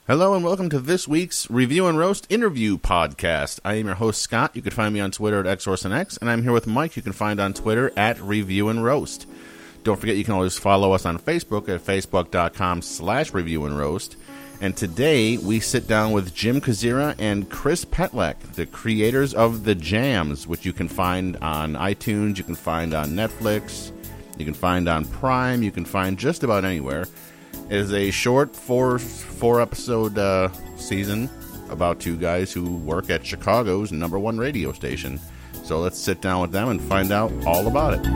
Hello and welcome to this week's Review and Roast interview podcast. I am your host, Scott. You can find me on Twitter at XOrsenX, and I'm here with Mike. You can find on Twitter at Review and Roast. Don't forget you can always follow us on Facebook at facebook.com/Review and Roast. And today we sit down with Jim Kazira and Chris Petlak, the creators of The Jams, which you can find on iTunes, you can find on Netflix, you can find on Prime, you can find just about anywhere. It is a short four-episode season about two guys who work at Chicago's #1 radio station. So let's sit down with them and find out all about it.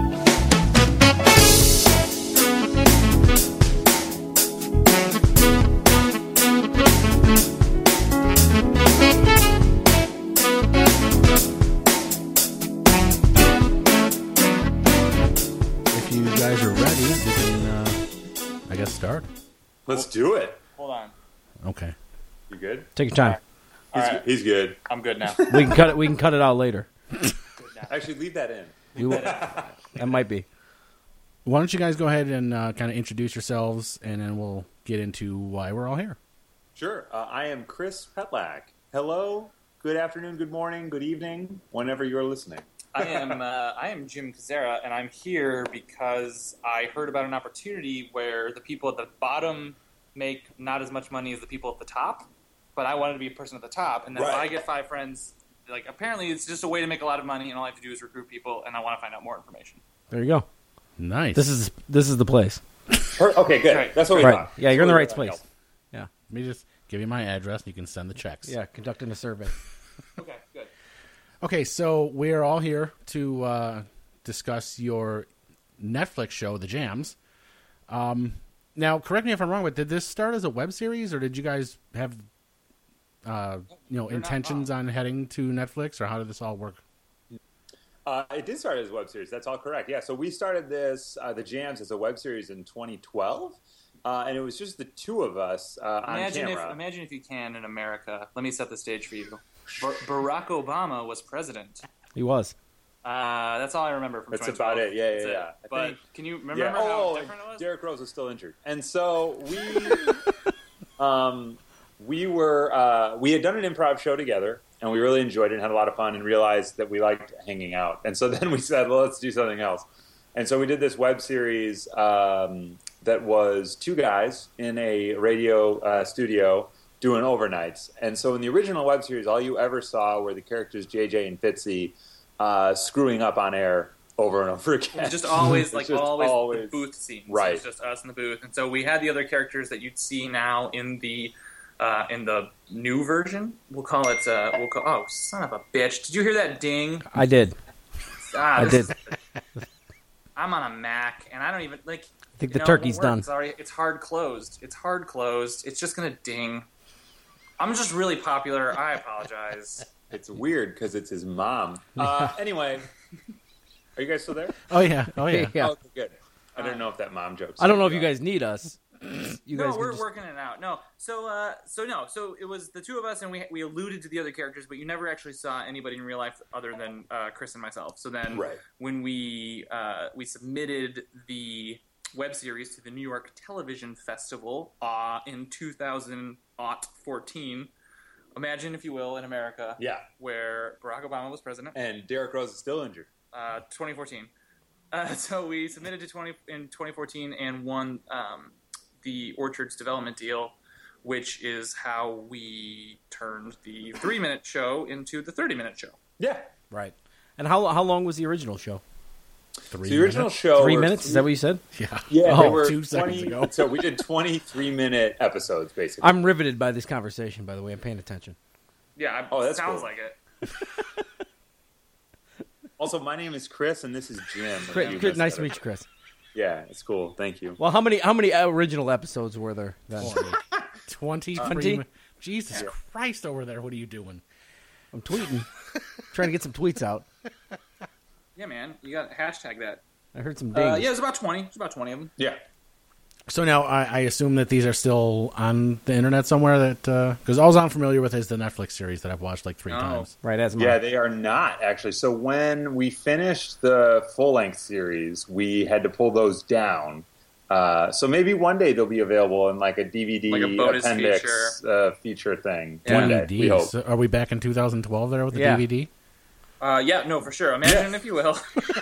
If you guys are ready, we can, I guess, start. Let's do it. Hold on. Okay. You good? Take your time. He's good. I'm good now. We can cut it. We can cut it out later. Actually, leave that in. That might be. Why don't you guys go ahead and kind of introduce yourselves, and then we'll get into why we're all here. Sure. I am Chris Petlak. Hello, good afternoon, good morning, good evening, whenever you're listening. I am Jim Kazera, and I'm here because I heard about an opportunity where the people at the bottom make not as much money as the people at the top, but I wanted to be a person at the top, and then if I get 5 friends, like apparently it's just a way to make a lot of money, and all I have to do is recruit people, and I want to find out more information. There you go. Nice. This is the place. Okay, good. Right. That's what we Right. thought. Yeah, you're in the right place. Yeah. Let me just give you my address, and you can send the checks. Yeah. Conducting a survey. Okay, good. Okay, so we're all here to discuss your Netflix show, The Jams. Now, correct me if I'm wrong, but did this start as a web series, or did you guys have intentions on heading to Netflix, or how did this all work? It did start as a web series. That's all correct. Yeah, so we started this, The Jams, as a web series in 2012, and it was just the two of us on camera. Imagine if you can in America. Let me set the stage for you. Barack Obama was president. He was. That's all I remember from That's 2012. about it. Yeah. But can you remember how different it was? Derrick Rose was still injured, and so we we had done an improv show together, and we really enjoyed it and had a lot of fun, and realized that we liked hanging out. And so then we said, well, let's do something else. And so we did this web series that was two guys in a radio studio doing overnights. And so in the original web series, all you ever saw were the characters JJ and Fitzy screwing up on air over and over again. It's just always the booth scenes. Right. It's just us in the booth. And so we had the other characters that you'd see now in the new version. We'll call it. Oh, son of a bitch! Did you hear that ding? I did. I did. I'm on a Mac, and I don't even like. I think the turkey's done. Sorry, it's hard closed. It's just gonna ding. I'm just really popular. I apologize. It's weird because it's his mom. Anyway, are you guys still there? Oh, yeah. Okay, good. I don't know if that mom joke. I don't know if you guys need us. We're working it out. No, so it was the two of us, and we alluded to the other characters, but you never actually saw anybody in real life other than Chris and myself. So then, when we submitted the web series to the New York Television Festival in 2014. Imagine, if you will, in America, where Barack Obama was president and Derrick Rose is still injured. 2014. So we submitted in 2014 and won the Orchards development deal, which is how we turned the 3-minute show into the 30-minute show. Yeah, right. And how long was the original show? The original show 3 minutes. Is that what you said? Yeah. Oh, They were 2 seconds ago. So we did 23-minute episodes, basically. I'm riveted by this conversation. By the way, I'm paying attention. Yeah. That sounds cool. like it. Also, my name is Chris, and this is Jim. Chris, nice to meet you, Chris. Yeah, it's cool. Thank you. Well, how many original episodes were there then? 23. Jesus Christ, over there. What are you doing? I'm tweeting. Trying to get some tweets out. Yeah, man. You got to hashtag that. I heard some dings. Yeah, it was about 20. It's about 20 of them. Yeah. So now I assume that these are still on the internet somewhere. Because all I'm familiar with is the Netflix series that I've watched like 3 times. Right, as mine. Yeah, they are not, actually. So when we finished the full-length series, we had to pull those down So maybe one day they'll be available in like a DVD Like a bonus appendix feature thing. Yeah. One day, we hope. So are we back in 2012 there with the Yeah. DVD? Yeah, no, for sure. Imagine if you will.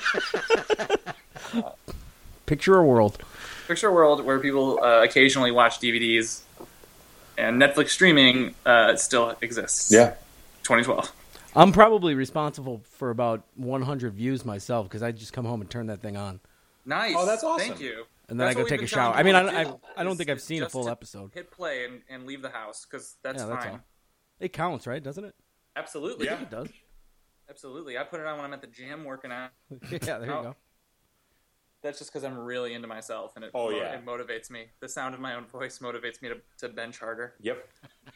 Picture a world. Picture a world where people occasionally watch DVDs, and Netflix streaming still exists. Yeah. 2012. I'm probably responsible for about 100 views myself because I just come home and turn that thing on, Nice. Oh, that's awesome. Thank you. and then That's I go what we've take a been shower. telling I mean, people to I don't do, think I've is seen a just full to episode. Hit play and leave the house because that's Yeah, fine. that's all. It counts, right? Doesn't it? Absolutely. I think it does. Absolutely. I put it on when I'm at the gym working out. Yeah, there you Oh. go. That's just because I'm really into myself, and it motivates me. The sound of my own voice motivates me to bench harder. Yep.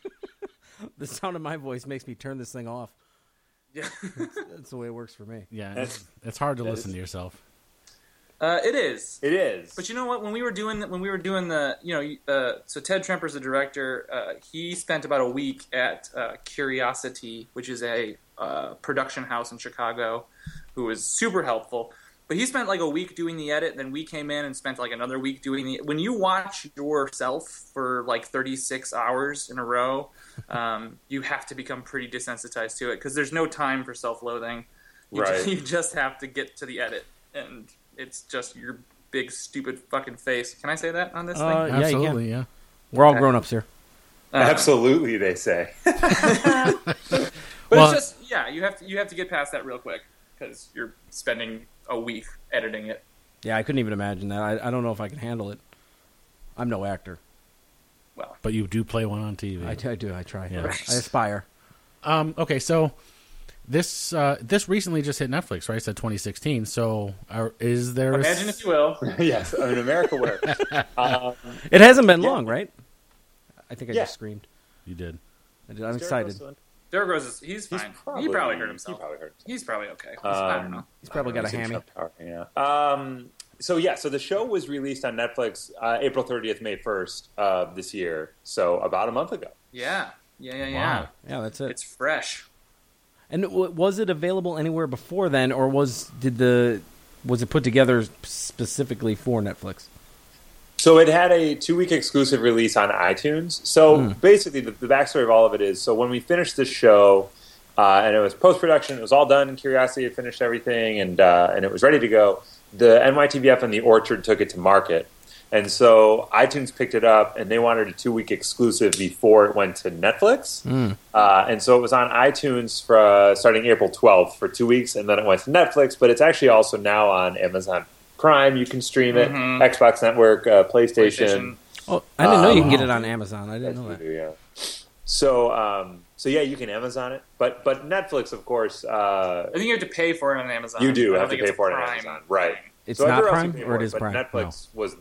The sound of my voice makes me turn this thing off. Yeah. That's the way it works for me. Yeah, it's hard to listen to yourself. It is. It is. But you know what? When we were doing the, so Ted Tremper's the director. He spent about a week at Curiosity, which is a production house in Chicago, who was super helpful. But he spent like a week doing the edit, then we came in and spent like another week doing the. When you watch yourself for like 36 hours in a row, you have to become pretty desensitized to it because there's no time for self-loathing. Right. You just have to get to the edit, and it's just your big stupid fuking face. Can I say that on this thing? Yeah, Absolutely, yeah. We're all Okay. grown ups here. Absolutely, they say. But Well- it's just you have to get past that real quick because you're spending a week editing it. Yeah, I couldn't even imagine that. I don't know if I can handle it. I'm no actor. Well, But you do play one on TV. I do. I try. Yeah. I aspire. Okay, so this recently just hit Netflix, right? It said 2016. So is there? imagine if you will. Yes, I mean, America works. It hasn't been Yeah. long, right? I think I Yeah. just screamed. You did. I'm excited. Derek Rose he's fine. He probably hurt himself. He probably hurt himself. He's probably okay. I don't know. He's probably got a He's in hammy. Trump Tower, yeah. So the show was released on Netflix April 30th, May 1st of this year. So about a month ago. Yeah. Wow. Yeah, that's it. It's fresh. And was it available anywhere before then, or was it put together specifically for Netflix? So it had a 2-week exclusive release on iTunes. So basically, the backstory of all of it is, so when we finished the show, and it was post-production, it was all done, Curiosity had finished everything, and it was ready to go, the NYTVF and The Orchard took it to market. And so iTunes picked it up, and they wanted a 2-week exclusive before it went to Netflix. And so it was on iTunes starting April 12th for 2 weeks, and then it went to Netflix, but it's actually also now on Amazon Prime. You can stream it, Xbox Network, PlayStation. Oh, I didn't know you can get it on Amazon. I didn't know that. Yeah. So yeah, you can Amazon it, but Netflix, of course, I think you have to pay for it on Amazon. you do I don't have to think pay it's for it on Prime Amazon, right? thing. It's So not everywhere else Prime, you pay or it for is but Prime? Netflix was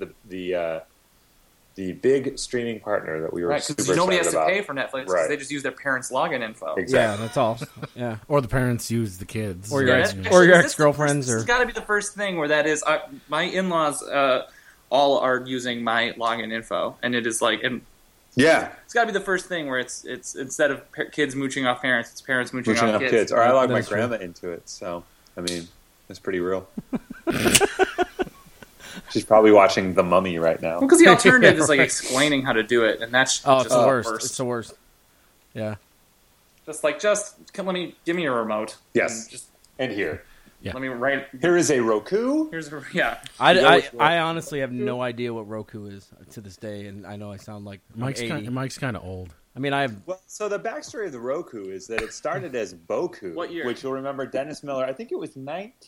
the big streaming partner that we were Right, super because nobody has excited to about. pay for Netflix because Right. they just use their parents' login info. Exactly. Yeah, that's all. Yeah. Or the parents use the kids. Or your Yeah, ex- that's- or your this is ex-girlfriends, This or- has got to be the first thing where that is. My in-laws all are using my login info, and it is like, and Yeah, it's got to be the first thing where it's instead of kids mooching off parents, it's parents mooching pushing off up kids. Or I That log my is true. grandma into it, so I mean, it's pretty real. She's probably watching The Mummy right now. Because the alternative is like right. explaining how to do it, and that's Oh, just it's the worst. worst. It's the worst. Yeah. Give me a remote. Yes. And just And here Yeah. let me write. is a Roku. Here's a, You know I which honestly have no idea what Roku is to this day, and I know I sound like I'm Mike's 80. kind of old. I mean, I have. Well, so the backstory of the Roku is that it started as Boku, What year? which you'll remember Dennis Miller. I think it was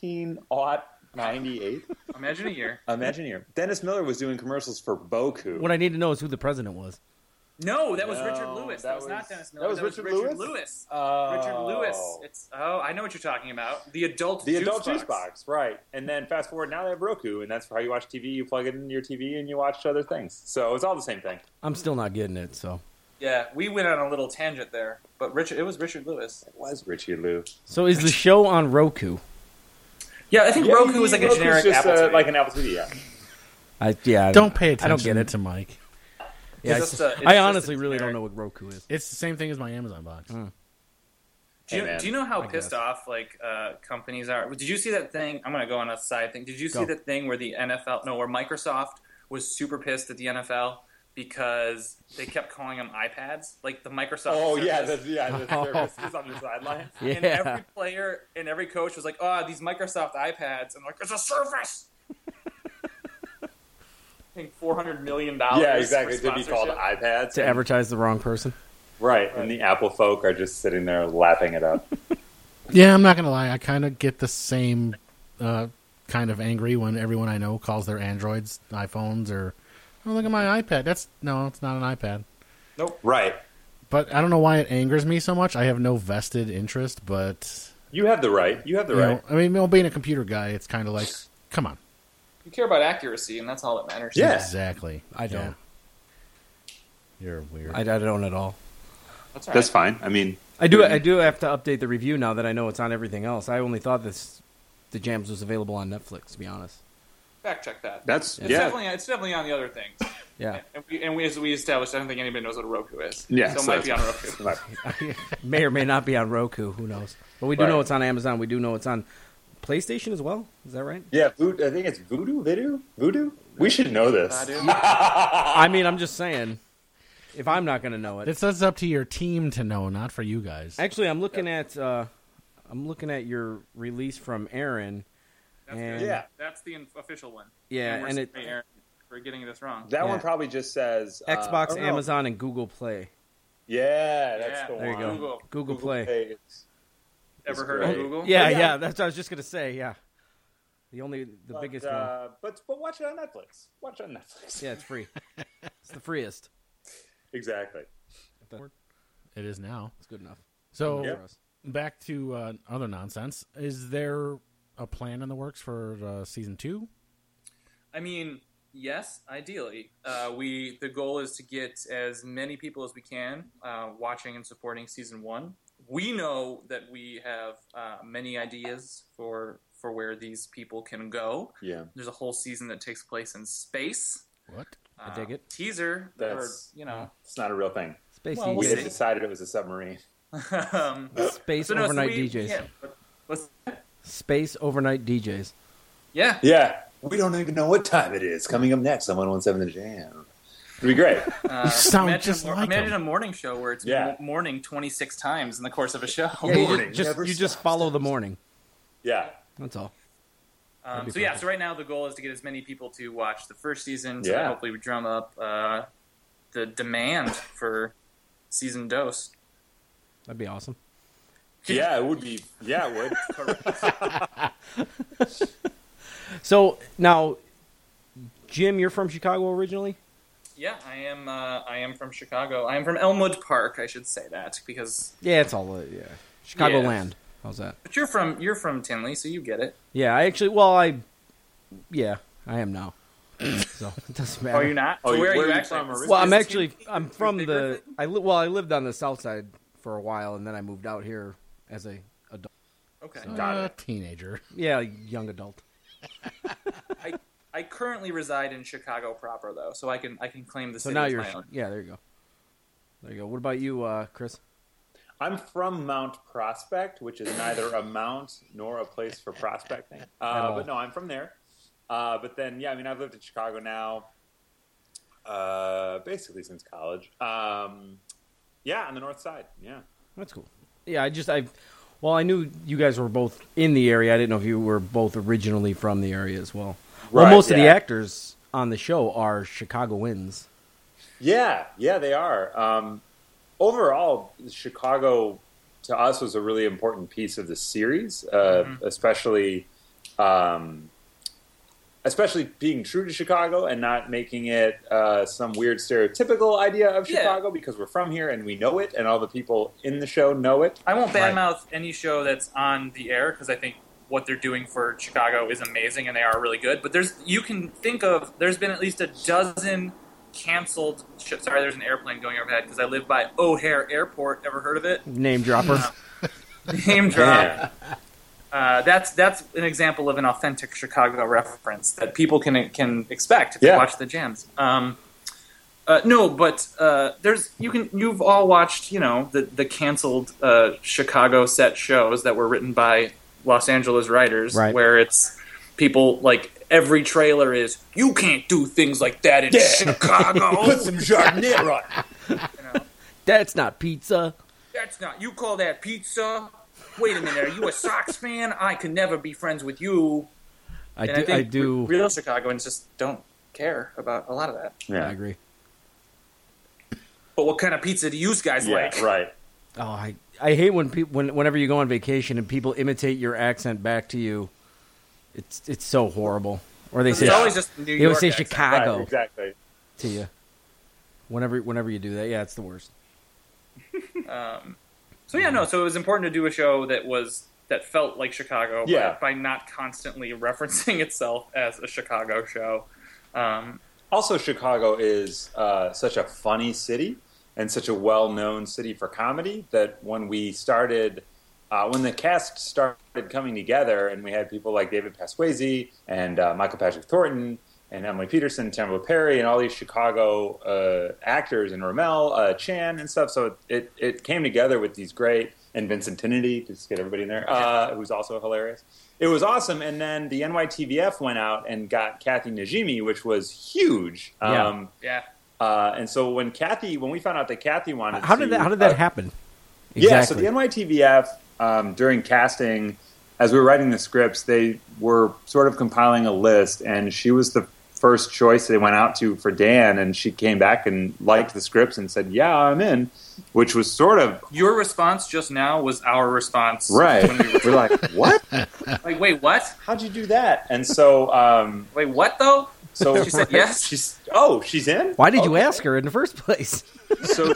1998. imagine a year. Imagine here. Dennis Miller was doing commercials for Boku. What I need to know is who the president was. No, that was No, Richard Lewis. That was not was- Dennis that Miller. was Richard Lewis? Lewis. Oh. Richard Lewis. It's I know what you're talking about. The adult The juice adult box. juice box, right? And then fast forward, now they have Roku, and that's how you watch TV. You plug it into your TV, and you watch other things. So it's all the same thing. I'm still not getting it. So Yeah, we went on a little tangent there, but it was Richard Lewis. It was Richie Lou. is the show on Roku? Yeah, I think Roku was like a Roku's generic just, Apple TV. like an Apple TV. Yeah. Don't pay I attention don't get it. to Mike. Yeah, It's just a- it's I just honestly a really don't generic- know what Roku is. It's the same thing as my Amazon box. Do you, Hey, man. do you know how I pissed guess. off companies are? Did you see that thing? I'm going to go on a side thing. Did you see Go. that thing where the NFL, no, where Microsoft was super pissed at the NFL because they kept calling them iPads, like the Microsoft. Oh Surface. the service is on the sideline. Yeah. And every player and every coach was like, "Oh, these Microsoft iPads," and like, "It's a Surface." I think $400 million. Yeah, exactly. To be called iPads To advertise the wrong person. right? And the Apple folk are just sitting there lapping it up. Yeah, I'm not gonna lie. I kind of get the same kind of angry when everyone I know calls their Androids iPhones or, oh, look at my iPad. It's not an iPad. Nope. Right. But I don't know why it angers me so much. I have no vested interest, but You have the right. You have the you right. know, I mean, being a computer guy, it's kind of like, come on. You care about accuracy, and that's all that matters. Yeah. Exactly. I don't. Yeah. You're weird. I don't at all. That's all right. That's fine. I mean, I do have to update the review now that I know it's on everything else. I only thought the Jams was available on Netflix, to be honest. Fact check that. that's It's yeah. definitely on the other things. Yeah. And as we established, I don't think anybody knows what a Roku is. Yeah, So it might be on Roku. May or may not be on Roku. Who knows? But we do Right. know it's on Amazon. We do know it's on PlayStation as well. Is that right? Yeah, I think it's Voodoo. We should know this. I mean, I'm just saying. If I'm not going to know it, It's up to your team to know, not for you guys. actually, I'm looking at your release from Aaron. And Yeah. That's the official one. Yeah, we're and it sorry, Aaron, for getting this wrong. That Yeah. one probably just says Xbox, oh, no. Amazon, and Google Play. Yeah, that's Yeah. the There you one. go. Google Play. It's Ever It's heard great. of Google? Yeah, Yeah. yeah. That's what I was just going to say. Yeah, the but, biggest one. but watch it on Netflix. Watch it on Netflix. Yeah, it's free. It's the freest. Exactly. It is now. It's good enough. So Yep. back to other nonsense. Is there a plan in the works for season 2? I mean, yes, ideally. The goal is to get as many people as we can watching and supporting season 1. We know that we have many ideas for where these people can go. Yeah. There's a whole season that takes place in space. What? I dig it. Teaser, That's or it's not a real thing. Space Well, We we'll had see. decided it was a submarine. Space so no, so overnight we- DJs. Yeah, let's- Space overnight DJs. yeah. Yeah. We don't even know what time it is. Coming up next on 117 The Jam. It'd be great. sound Imagine, just like imagine him. a morning show where it's Yeah. morning 26 times in the course of a show. Yeah, you Morning just never just stops. follow the morning. Yeah. That's all. So yeah, so right now the goal is to get as many people to watch the first season. So Yeah. that hopefully we drum up the demand for season dose. That'd be awesome. Yeah, it would be. Yeah, it would. So now, Jim, you're from Chicago originally. Yeah, I am from Chicago. I am from Elmwood Park. I should say that because. Yeah, it's all Chicagoland. How's that? But you're from Tinley, so you get it. Yeah, I am now. So it doesn't matter. Oh, you're not. Oh, So where are you you actually from originally? Well, I'm Is from Big the. River? I lived on the south side for a while, and then I moved out here as a adult. Okay. Teenager. Yeah, young adult. I currently reside in Chicago proper though, so I can claim the So city now as you're. my own. Yeah, there you go. There you go. What about you, Chris? I'm from Mount Prospect, which is neither a mount nor a place for prospecting. all. But no, I'm from there. But then, yeah, I mean, I've lived in Chicago now basically since college. Yeah, on the north side. Yeah. That's cool. Yeah, I knew you guys were both in the area. I didn't know if you were both originally from the area as well. Well, Right, most of the yeah. actors on the show are Chicagoans. Yeah, they are. Overall, Chicago to us was a really important piece of the series, especially being true to Chicago and not making it some weird stereotypical idea of Yeah. Chicago because we're from here and we know it, and all the people in the show know it. I won't badmouth any show that's on the air because I think what they're doing for Chicago is amazing and they are really good. But there's been at least a dozen canceled. Sorry, there's an airplane going overhead because I live by O'Hare Airport. Ever heard of it? Name dropper. Name drop. Yeah. That's an example of an authentic Chicago reference that people can expect if they Yeah. watch the jams. No, but you've all watched the canceled Chicago set shows that were written by Los Angeles writers, Right. where it's people like every trailer is you can't do things like that in Chicago. Put some Chardonnay on it. That's not pizza. That's not. You call that pizza? Wait a minute. Are you a Sox fan? I could never be friends with you. I do. Real Chicagoans just don't care about a lot of that. Yeah, I agree. But what kind of pizza do you guys like? Right. Oh, I hate when whenever you go on vacation and people imitate your accent back to you. It's so horrible. Or they say It's always just New they York always say accent. Chicago Right, exactly. to you. Whenever you do that, yeah, it's the worst. So it was important to do a show that felt like Chicago, Yeah. by not constantly referencing itself as a Chicago show. Also, Chicago is such a funny city and such a well-known city for comedy that when we started, when the cast started coming together and we had people like David Pasquesi and Michael Patrick Thornton and Emily Peterson, Tamara Perry, and all these Chicago actors, and Ramel Chan and stuff. So it came together with these great, and Vincent Tinnity, just get everybody in there, who's also hilarious. It was awesome. And then the NYTVF went out and got Kathy Najimy, which was huge. Yeah. And so when we found out that Kathy wanted How to... did that happen? Yeah, so the NYTVF, during casting, as we were writing the scripts, they were sort of compiling a list, and she was the first choice they went out to for Dan, and she came back and liked the scripts and said, yeah, I'm in, which was sort of... Your response just now was our response. Right. When we were We're like, what? like, wait, what? How'd you do that? And so... Wait, what, though? So She said yes? She's in? Why did you Okay. ask her in the first place? So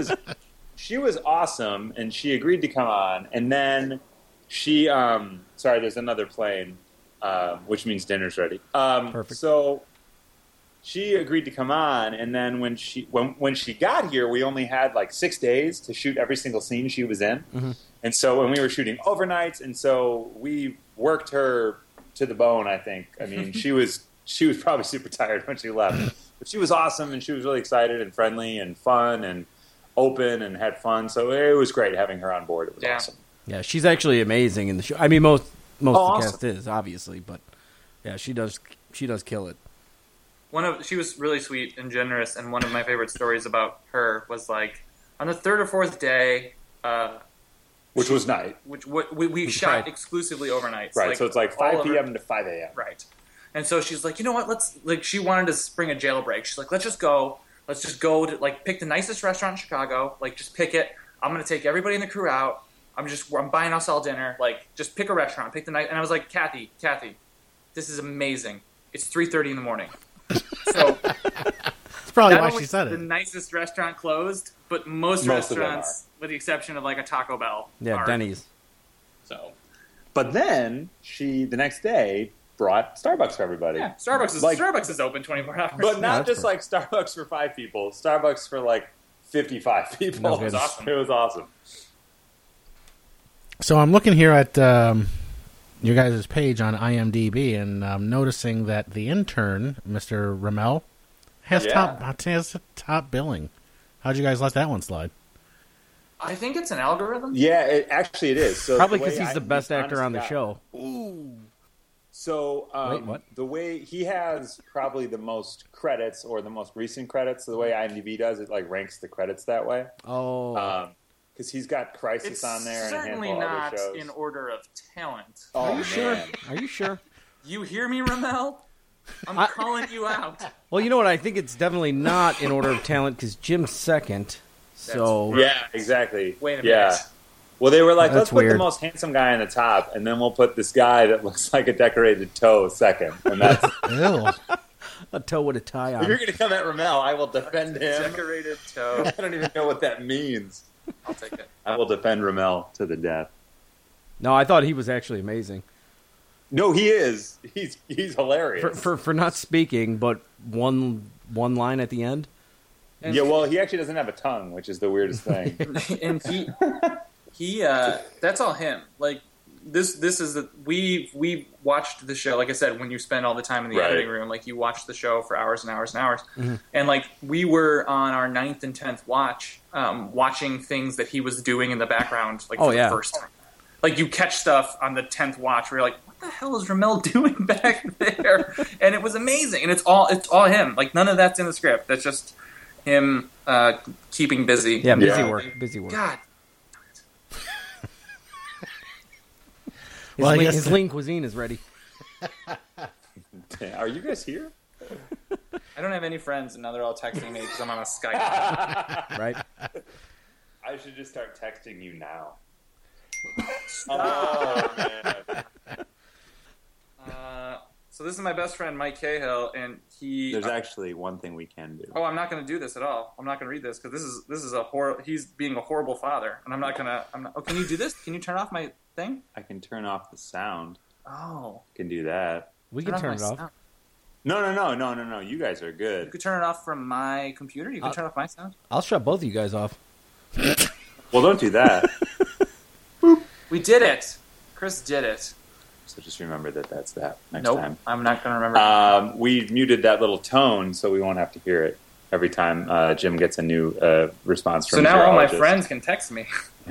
she was awesome, and she agreed to come on, and then she... sorry, there's another plane, which means dinner's ready. Perfect. So she agreed to come on, and then when she got here, we only had like 6 days to shoot every single scene she was in. Mm-hmm. And so when we were shooting overnights, and so we worked her to the bone, I think. I mean, she was probably super tired when she left. But she was awesome, and she was really excited and friendly and fun and open and had fun. So it was great having her on board. It was awesome. Yeah, she's actually amazing in the show. I mean, most of the awesome. cast is, obviously, but yeah, she does kill it. She was really sweet and generous, and one of my favorite stories about her was like on the third or fourth day, Which was night. which we shot Right. exclusively overnight. Right, so it's like 5 all of her- p.m. to 5 a.m. Right. And so she's like, you know what? She wanted to spring a jailbreak. She's like, let's just go to like pick the nicest restaurant in Chicago. Like, just pick it. I'm gonna take everybody in the crew out. I'm buying us all dinner. Like, just pick a restaurant, pick the night. And I was like, Kathy, this is amazing. It's 3:30 in the morning. So That's probably not why only she said the it. nicest restaurant closed, but most Most of them restaurants, with the exception of like a Taco Bell, Yeah, are. Denny's. So But then she, the next day, brought Starbucks for everybody. yeah, Starbucks is open 24 hours. But not that's just like Starbucks for 5 people. Starbucks for like 55 people. No It was kidding. awesome. It was awesome. So I'm looking here at your guys' page on IMDb, and I'm noticing that the intern, Mr. Ramel, has top billing. How'd you guys let that one slide? I think it's an algorithm. Yeah, it is. So Probably the way because he's the I- best actor honest on the to show. So Wait, what? the way he has probably the most credits or the most recent credits, so the way IMDb does it, like ranks the credits that way. Oh, Because he's got Crisis It's on there and a certainly handful of not other shows. in order of talent. Oh, are you man. sure? Are you sure? You hear me, Ramel? I'm calling you out. Well, you know what? I think it's definitely not in order of talent because Jim's second. So Yeah, exactly. Wait a Yeah. minute. Well, they were like, That's let's put the weird. most handsome guy on the top, and then we'll put this guy that looks like a decorated toe second. And that's Ew. a toe with a tie if you're on. going to come at Ramel, I will defend him. Decorated toe. I don't even know what that means. I'll take it. I will defend Ramel to the death. No, I thought he was actually amazing No, he is. He's hilarious. For not speaking, but one line at the end. And yeah, well, he actually doesn't have a tongue, which is the weirdest thing. and he that's all him. Like this is we watched the show, like I said, when you spend all the time in the Right. editing room, like you watch the show for hours and hours and hours. Mhm. And like we were on our 9th and 10th watch, watching things that he was doing in the background, like Oh, for yeah. the first time. like you catch stuff on the 10th watch where you're like, what the hell is Ramel doing back there? And it was amazing. And it's all him. Like none of that's in the script. That's just him keeping busy. Yeah, busy work. God. His lean cuisine is ready. Are you guys here? I don't have any friends, and now they're all texting me because I'm on a Skype. Right? I should just start texting you now. Oh, man. So this is my best friend, Mike Cahill, and he... There's actually one thing we can do. Oh, I'm not going to do this at all. I'm not going to read this because this is a he's being a horrible father, and I'm not going to... Oh, can you do this? Can you turn off my thing? I can turn off the sound. Oh. Can do that. We can turn it off. Sound. No. You guys are good. You could turn it off from my computer. You could turn off my sound. I'll shut both of you guys off. Well, don't do that. We did it. Chris did it. So just remember that's that next Nope, time. I'm not going to remember. We muted that little tone so we won't have to hear it every time Jim gets a new response from So now all my zoologist. friends can text me.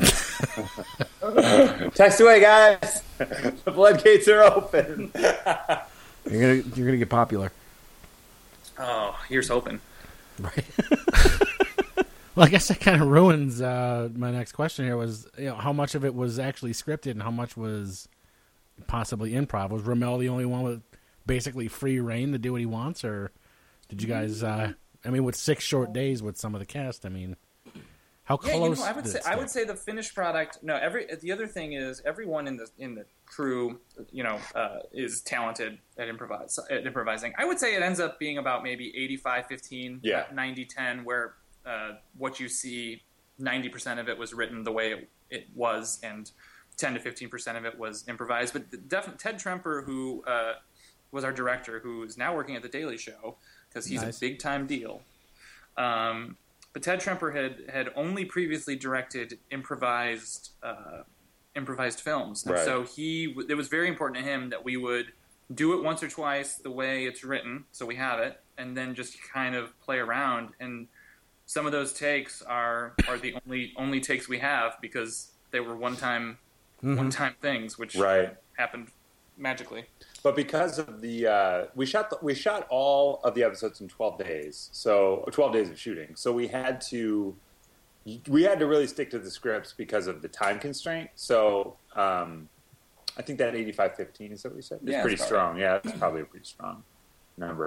Text away, guys. The floodgates are open. You're gonna get popular. Oh, here's hoping. Right. Well, I guess that kind of ruins my next question here was, how much of it was actually scripted and how much was possibly improv? Was Ramel the only one with basically free reign to do what he wants, or did you guys, with 6 short days with some of the cast, how close? I would say the finished product. No, the other thing is everyone in the crew, is talented at improvising. I would say it ends up being about maybe 85-15, 90-10, where what you see, 90% of it was written the way it was, and 10 to 15% of it was improvised. But Ted Tremper, who was our director, who is now working at The Daily Show because he's a big time deal. But Ted Tremper had only previously directed improvised films, and so it was very important to him that we would do it once or twice the way it's written, so we have it, and then just kind of play around. And some of those takes are the only takes we have because they were one-time things, which happened magically. But because of the we shot all of the episodes in 12 days, so 12 days of shooting. So we had to really stick to the scripts because of the time constraint. So I think that 85-15 is what we said. It's pretty strong. Yeah, it's probably a pretty strong number.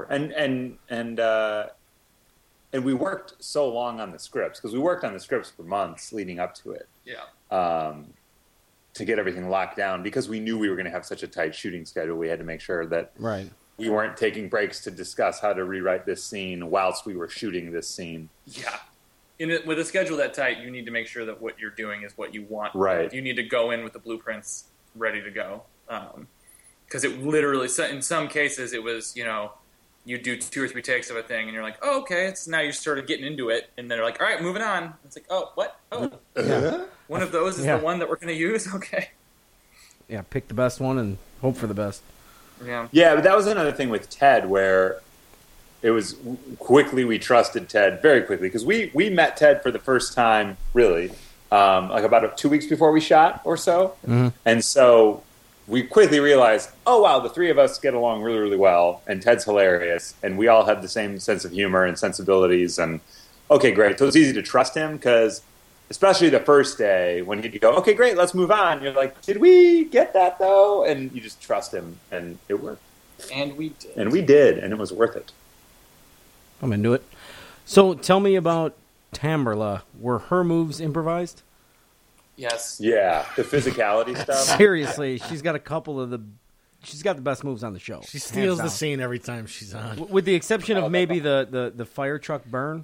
And we worked so long on the scripts because we worked on the scripts for months leading up to it. Yeah. To get everything locked down because we knew we were going to have such a tight shooting schedule. We had to make sure that we weren't taking breaks to discuss how to rewrite this scene whilst we were shooting this scene. Yeah. With a schedule that tight, you need to make sure that what you're doing is what you want. Right. You need to go in with the blueprints ready to go. Because it literally, in some cases, it was, you do 2 or 3 takes of a thing, and you're like, oh, okay. It's now you're sort of getting into it, and then they're like, all right, moving on. It's like, oh, what? Oh, one of those is the one that we're going to use. Okay. Yeah, pick the best one and hope for the best. Yeah, but that was another thing with Ted, where it was quickly we trusted Ted very quickly because we met Ted for the first time, really, like about 2 weeks before we shot or so, and so. We quickly realized, oh, wow, the 3 of us get along really, really well, and Ted's hilarious, and we all have the same sense of humor and sensibilities, and okay, great. So it's easy to trust him, because especially the first day, when he'd go, okay, great, let's move on. You're like, did we get that, though? And you just trust him, and it worked. And we did. And it was worth it. I'm into it. So tell me about Tamberla. Were her moves improvised? Yes. Yeah, the physicality stuff. Seriously, she's got she's got the best moves on the show. She steals the scene every time she's on. With the exception of maybe the fire truck burn.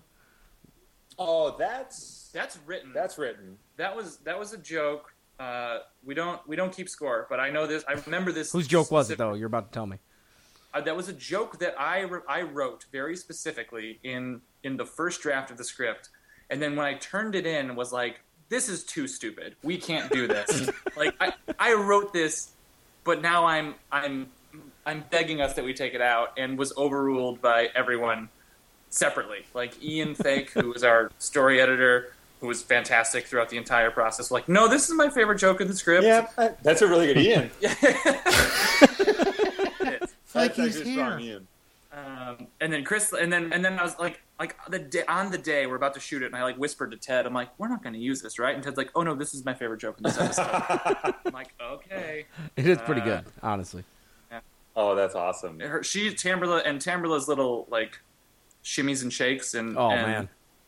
Oh, that's written. That's written. That was a joke. We don't keep score, but I know this. I remember this. Whose joke was it, though? You're about to tell me. That was a joke that I wrote very specifically in the first draft of the script, and then when I turned it in, was like, this is too stupid. We can't do this. Like I wrote this, but now I'm begging us that we take it out, and was overruled by everyone separately. Like Ian Fake, who was our story editor, who was fantastic throughout the entire process. Like, no, this is my favorite joke in the script. Yeah, that's a really good Ian. Like That's he's a strong here. Ian. And then Chris, and then I was like on the day we're about to shoot it, and I like whispered to Ted, I'm like, we're not going to use this, right? And Ted's like, oh no, this is my favorite joke in this episode. I'm like, okay. It is pretty good, honestly. Oh, that's awesome. Tamberla's little like shimmies and shakes, and Man.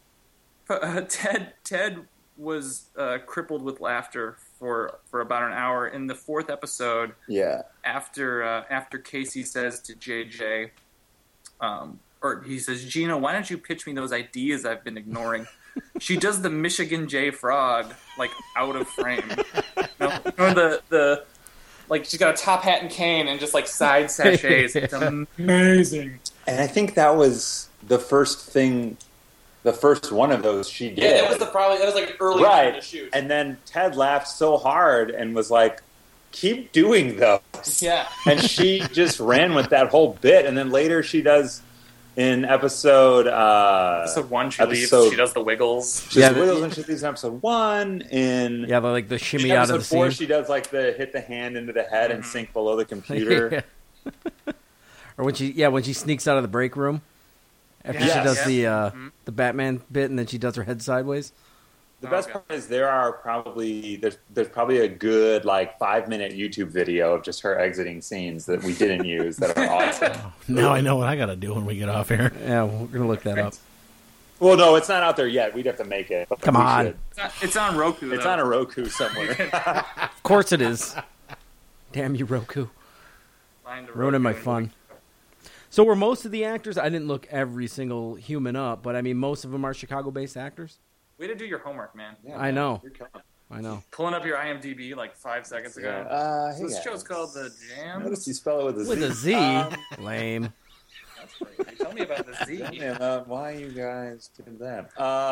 Ted was crippled with laughter for about an hour in the 4th episode. Yeah. After Casey says to JJ, or he says, Gina, why don't you pitch me those ideas I've been ignoring? She does the Michigan J Frog like out of frame. The like she's got a top hat and cane and just like side sachets. It's amazing. And I think that was the first one of those she did. Yeah, that was like early on in the shoot. And then Ted laughed so hard and was like, keep doing those. Yeah. And she just ran with that whole bit. And then later she does in episode 1, she leaves. She does the wiggles. She does the wiggles, and she leaves in episode 1. In like the shimmy in out of the episode 4, scene. she does like the hit the hand into the head and sink below the computer. Or when she sneaks out of the break room after she does the Batman bit, and then she does her head sideways. The best part is there's probably a good like 5-minute YouTube video of just her exiting scenes that we didn't use that are awesome. Now I know what I got to do when we get off here. Yeah, we're gonna look that up. Well, no, it's not out there yet. We'd have to make it. Come on. It's on Roku. It's on a Roku somewhere. Of course it is. Damn you, Roku. Ruining my fun. So were most of the actors, I didn't look every single human up, but I mean most of them are Chicago-based actors? Way to do your homework, man. Yeah, I know. You're killing it. I know. Pulling up your IMDb like 5 seconds ago. Hey So this guys. show's called The Jam. Notice you spell it with a Z. With a Z. Lame. That's crazy. Tell me about the Z. Why you guys did that?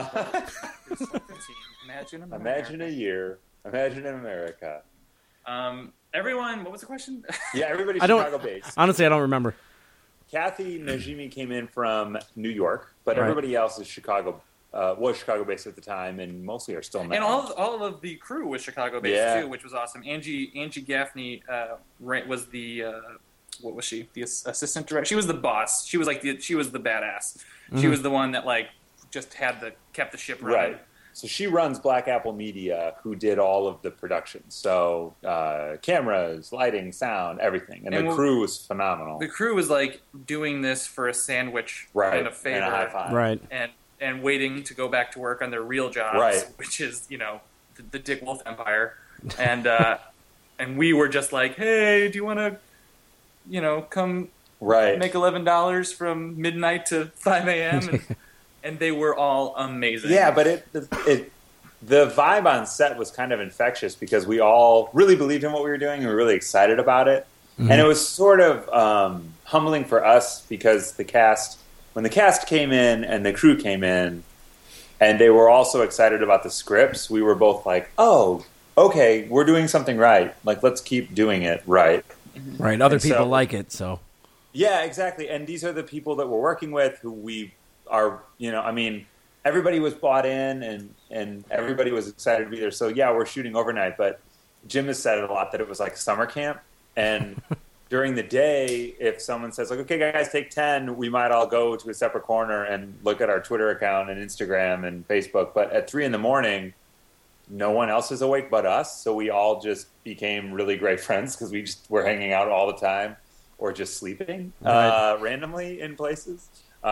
Imagine America. Imagine a year. Imagine in America. Everyone, what was the question? Yeah, everybody's I don't- Chicago-based. Honestly, I don't remember. Kathy Najimy came in from New York, but Right. everybody else is was Chicago-based at the time, and mostly are still now. And all of the crew was Chicago-based Yeah. too, which was awesome. Angie Gaffney was the what was she? The assistant director. She was the boss. She was like she was the badass. She was the one that like just kept the ship running. Right. So she runs Black Apple Media, who did all of the production. So cameras, lighting, sound, everything. And the crew was phenomenal. The crew was like doing this for a sandwich Right. and a favor. And a high five. Right. And waiting to go back to work on their real jobs, Right. which is, the Dick Wolf Empire. And and we were just like, hey, do you want to, come Right. make $11 from midnight to 5 a.m.? And they were all amazing. Yeah, but the vibe on set was kind of infectious because we all really believed in what we were doing and we were really excited about it. Mm-hmm. And it was sort of humbling for us because when the cast came in and the crew came in and they were also excited about the scripts, we were both like, oh, okay, we're doing something right. Like, let's keep doing it right. Right. Other And people so- like it, so. Yeah, exactly. And these are the people that we're working with who we are, everybody was bought in and everybody was excited to be there. So, yeah, we're shooting overnight. But Jim has said it a lot that it was like summer camp. And during the day, if someone says, like, okay, guys, take 10, we might all go to a separate corner and look at our Twitter account and Instagram and Facebook. But at 3 a.m, no one else is awake but us. So we all just became really great friends because we just were hanging out all the time or just sleeping randomly in places.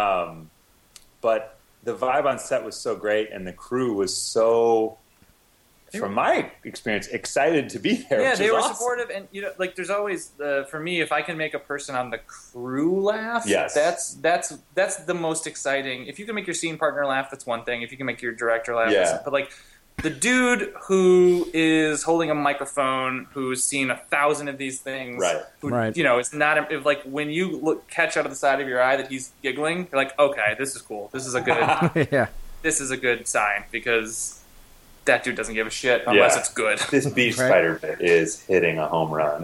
But the vibe on set was so great, and the crew was so, from my experience, excited to be there. Yeah, which they is were awesome. supportive, and there's always for me, if I can make a person on the crew laugh, Yes. that's the most exciting. If you can make your scene partner laugh, that's one thing. If you can make your director laugh, Yeah. but like the dude who is holding a microphone, who's seen 1,000 of these things, Right. Who, Right. it's not if like when you catch out of the side of your eye that he's giggling, you're like, okay, this is cool. This is a good. Yeah. This is a good sign because that dude doesn't give a shit unless Yeah. it's good. This beach Right. spider bit is hitting a home run.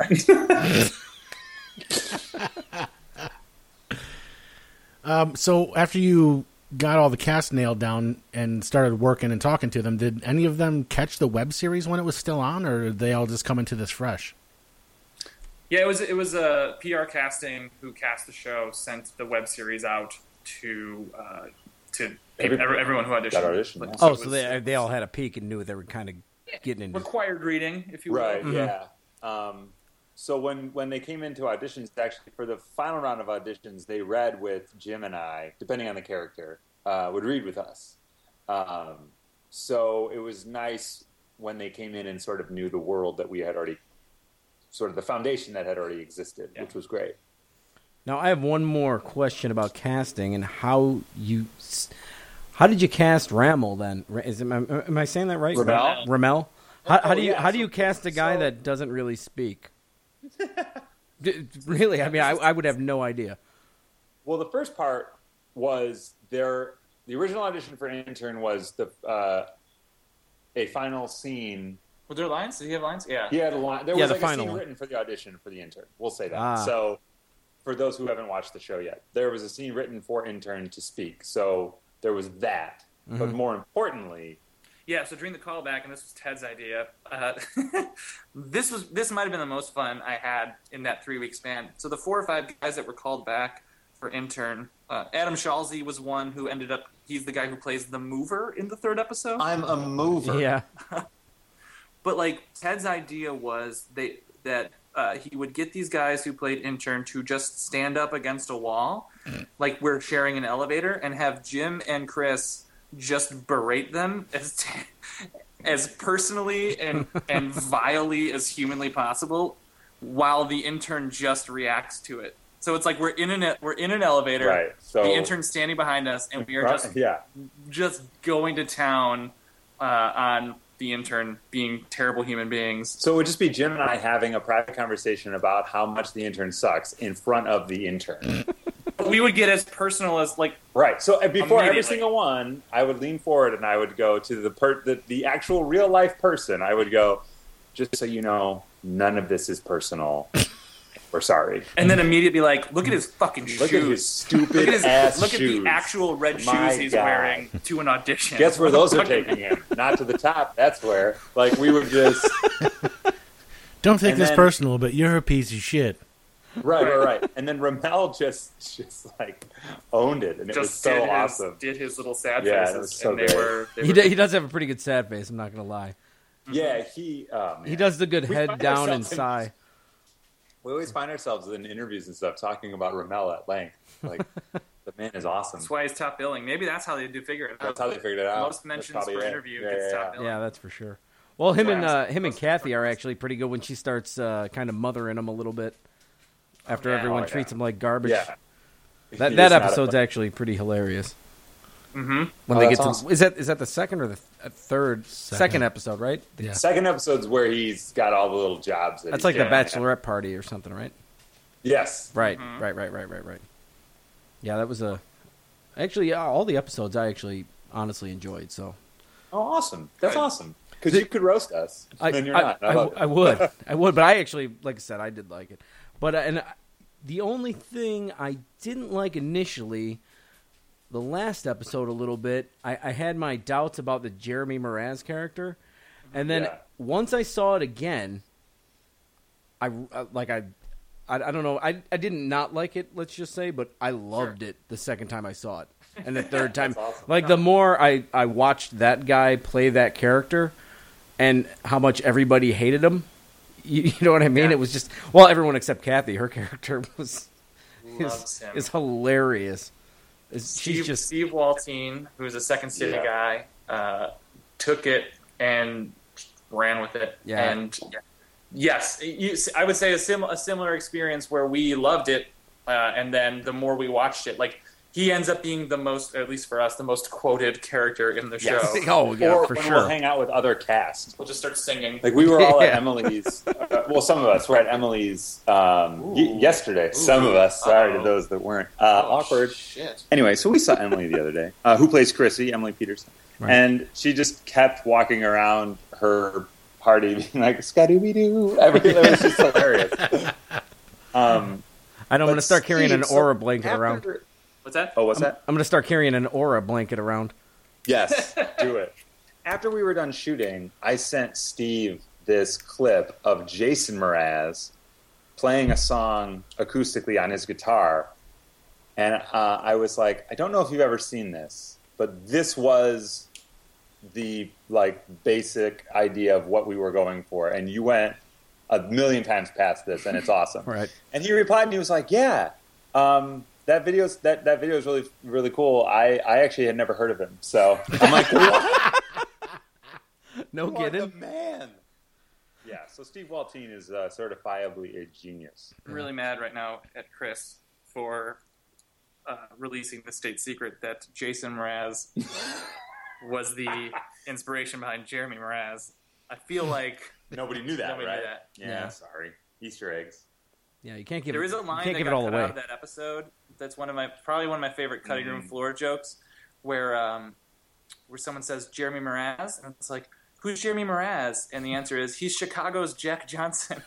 So after you got all the cast nailed down and started working and talking to them, did any of them catch the web series when it was still on, or did they all just come into this fresh? Yeah, it was a PR casting who cast the show, sent the web series out to everyone who auditioned. Yeah. Oh, so they all had a peek and knew they were kind of getting into required reading, if you will. Right, yeah. So when they came into auditions, actually, for the final round of auditions, they read with Jim and I, depending on the character, would read with us. So it was nice when they came in and sort of knew the world that we had already, sort of the foundation that had already existed, which was great. Now, I have one more question about casting and how did you cast Ramel then? Am I saying that right? Ramel? How do you cast a guy that doesn't really speak? Really? I mean, I would have no idea. Well, the first part was the original audition for intern was a final scene. Were there lines? Did he have lines? Yeah. He had a line. There was the final a scene one. written for the audition for the intern. We'll say that. So, for those who haven't watched the show yet, there was a scene written for intern to speak. So there was that. Mm-hmm. But more importantly, yeah. So during the callback, and this was Ted's idea. This might have been the most fun I had in that 3-week span. So the 4 or 5 guys that were called back for intern, Adam Schalze was one who ended up. He's the guy who plays the mover in the 3rd episode. I'm a mover. Yeah. But like Ted's idea was that he would get these guys who played intern to just stand up against a wall, like we're sharing an elevator, and have Jim and Chris just berate them as personally and vilely as humanly possible, while the intern just reacts to it. So it's like we're in an elevator, right? So the intern's standing behind us, and we are just going to town on the intern being terrible human beings. So it would just be Jim and I having a private conversation about how much the intern sucks in front of the intern. We would get as personal as like right. So before every single one, I would lean forward and I would go to the actual real life person. I would go, just so you know, none of this is personal. We're sorry. And then immediately be like, look at his fucking shoes. Look at his stupid ass Look shoes. at the actual red My shoes he's God. wearing to an audition. Guess where those are taking him? Not to the top. That's where. Like, we would just... Don't take this personal, but you're a piece of shit. Right. And then Ramel just like, owned it, and it was so awesome. Did his little sad faces. It was so and great. He does have a pretty good sad face, I'm not going to lie. Yeah, he does the good head down and sigh. We always find ourselves in interviews and stuff talking about Ramel at length. Like, the man is awesome. That's why he's top billing. Maybe that's how they do figure it out. That's how they figured it out. Most mentions per interview gets top billing. Yeah, that's for sure. Well, him and Kathy are actually pretty good when she starts kind of mothering him a little bit after everyone treats him like garbage. Yeah. That episode's actually pretty hilarious. Mm-hmm. When they get to is that the second or the third second episode, right? Yeah. Second episode's where he's got all the little jobs. That's like the bachelorette party or something, right? Yes. Right. Right. Yeah, that was actually all the episodes I actually honestly enjoyed. So. Oh, awesome! That's awesome. Because you could roast us, and you're not. I would, but I actually, like I said, I did like it. But the only thing I didn't like initially, the last episode a little bit, I had my doubts about the Jeremy Mraz character, and then once I saw it again, I don't know, I didn't not like it, let's just say, but I loved it the second time I saw it, and the third time, awesome. like the more I watched that guy play that character, and how much everybody hated him. You know what I mean? Yeah. It was just everyone except Kathy. Her character is hilarious. Steve Waltine, who's a Second City guy, took it and ran with it. Yeah. And yes, I would say a similar experience where we loved it, and then the more we watched it, like. He ends up being the most, at least for us, the most quoted character in the show. Oh, yeah, or for when sure. We'll hang out with other cast. We'll just start singing. Like, we were all at Emily's. Some of us were at Emily's yesterday. Some of us. Sorry to those that weren't. Awkward. Shit. Anyway, so we saw Emily the other day, who plays Chrissy, Emily Peterson. Right. And she just kept walking around her party being like, Scooby-Doo. Everything. It was just hilarious. I don't want to start carrying an aura blanket around. What's that? Oh, what's that? I'm going to start carrying an Aura blanket around. Yes, do it. After we were done shooting, I sent Steve this clip of Jason Mraz playing a song acoustically on his guitar. And I was like, I don't know if you've ever seen this, but this was the basic idea of what we were going for. And you went a million times past this, and it's awesome. Right. And he replied, and he was like, yeah, that video is really, really cool. I actually had never heard of him. So I'm like, what? No You are kidding. the man. Yeah, so Steve Waltine is certifiably a genius. I'm really mad right now at Chris for releasing the state secret that Jason Mraz was the inspiration behind Jeremy Mraz. I feel like Nobody knew that, Nobody right? knew that. Yeah, Yeah. sorry. Easter eggs. Yeah, you can't give there is a line you can't that give it got all cut away. out of that episode. That's probably one of my favorite cutting room floor jokes, where someone says Jeremy Mraz, and it's like, who's Jeremy Mraz? And the answer is, he's Chicago's Jack Johnson.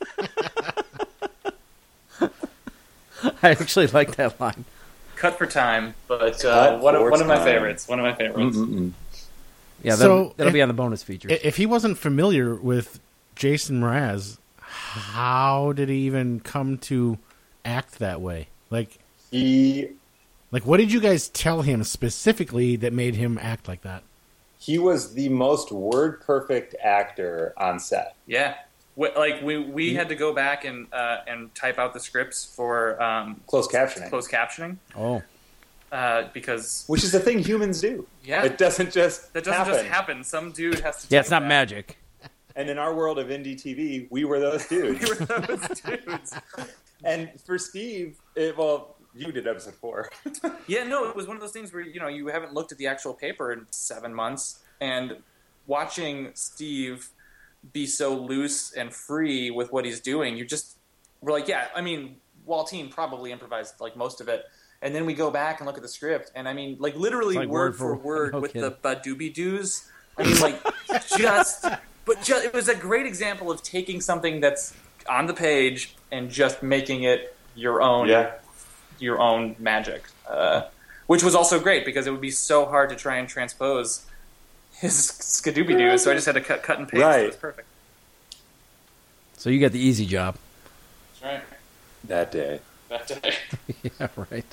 I actually like that line. Cut for time, but Cut one for of my time. favorites. One of my favorites. Yeah, So, that'll be on the bonus features. If he wasn't familiar with Jason Mraz, how did he even come to act that way? Like, what did you guys tell him specifically that made him act like that? He was the most word perfect actor on set. Yeah. We had to go back and type out the scripts for Closed captioning. closed captioning Oh, because Which is the thing humans do. Yeah. It doesn't just that doesn't just happen. Some dude has to. yeah, type it's not that. magic. And in our world of indie TV, we were those dudes. We were those dudes. And for Steve, you did episode 4. Yeah, no, it was one of those things where you haven't looked at the actual paper in 7 months, and watching Steve be so loose and free with what he's doing, we're like, yeah, I mean, Waltine probably improvised like most of it. And then we go back and look at the script, and I mean, like literally It's like word for word no with kidding. the Badooby-Doos. I mean, like it was a great example of taking something that's on the page and just making it your own, your own magic. Which was also great because it would be so hard to try and transpose his Skadooby-Doo, so I just had to cut and paste. Right. It was perfect. So you got the easy job. That's right. That day. That day. Yeah, right.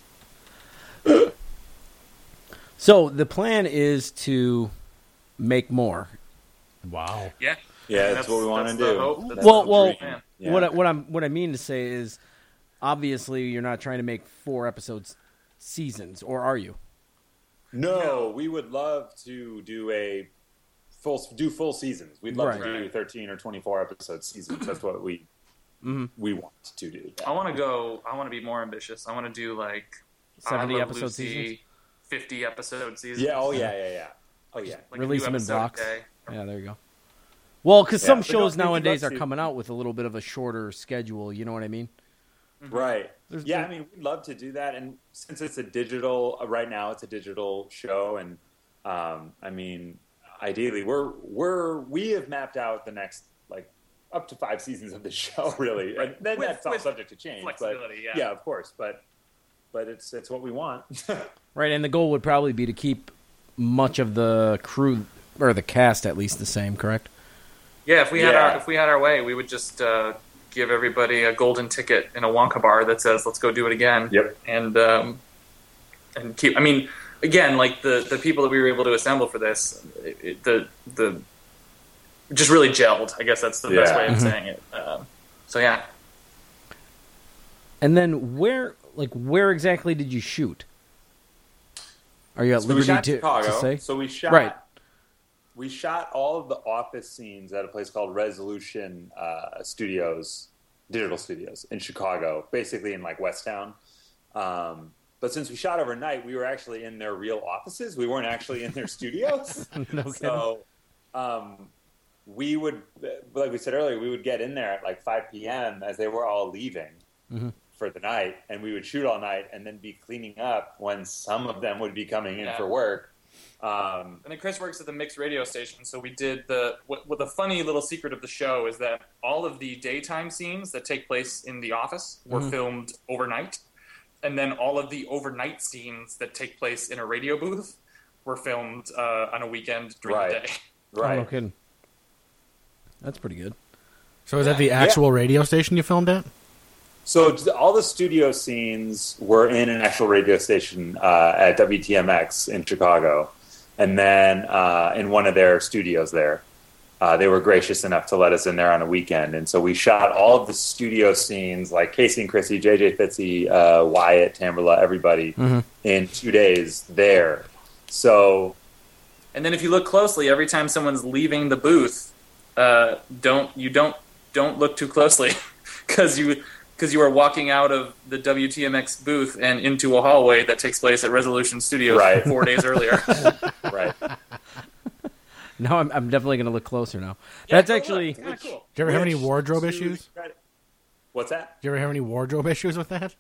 So the plan is to make more. Wow. Yeah. Yeah, that's what we want to the do. hope. That's Well, the dream. Yeah. What I mean to say is, obviously, you're not trying to make 4 episodes seasons, or are you? No, we would love to do full seasons. We'd love Right. to do 13 or 24 episode seasons. That's what we want to do. I want to be more ambitious. I want to do like 70 I Love episode Lucy, seasons? 50 episode seasons. Yeah. Oh yeah. Oh yeah. Like a Release new them in episode a blocks. day. Yeah, there you go. Well, because some but shows no, we'd nowadays love are to. coming out with a little bit of a shorter schedule. You know what I mean? Right. There's- I mean, we'd love to do that. And since it's a digital, right now it's a digital show, and I mean, ideally, we have mapped out the next up to 5 seasons of the show, really. Right. And then With- that's all with subject to change. flexibility, but, yeah. of course. But it's what we want. Right, and the goal would probably be to keep much of the crew, or the cast at least, the same, correct? Yeah, if we Yeah. had our way, we would just give everybody a golden ticket in a Wonka bar that says "Let's go do it again." Yep. And keep. I mean, again, like the people that we were able to assemble for this, the just really gelled. I guess that's the best Yeah. way of saying it. So yeah, And then where exactly did you shoot? Are you at So we liberty shot to Chicago. say? So we shot. Right. We shot all of the office scenes at a place called Resolution Studios, digital studios in Chicago, basically in West Town. But since we shot overnight, we were actually in their real offices. We weren't actually in their studios. No kidding. So we would, like we said earlier, we would get in there at 5 p.m. as they were all leaving for the night, and we would shoot all night and then be cleaning up when some of them would be coming in for work. and then Chris works at the mixed radio station, so we did the funny little secret of the show is that all of the daytime scenes that take place in the office were filmed overnight. and then all of the overnight scenes that take place in a radio booth were filmed on a weekend during the day. Right. Oh, no kidding. That's pretty good. So is that the actual radio station you filmed at? So all the studio scenes were in an actual radio station at WTMX in Chicago, and then in one of their studios there. They were gracious enough to let us in there on a weekend, and so we shot all of the studio scenes, like Casey and Chrissy, JJ Fitzy, Wyatt, Tamberla, everybody, in 2 days there. So, and then if you look closely, every time someone's leaving the booth, don't look too closely because you are walking out of the WTMX booth and into a hallway that takes place at Resolution Studios 4 days earlier. Right. No, I'm definitely going to look closer now. That's actually... Cool. Do you ever have any wardrobe issues? What's that? Do you ever have any wardrobe issues with that?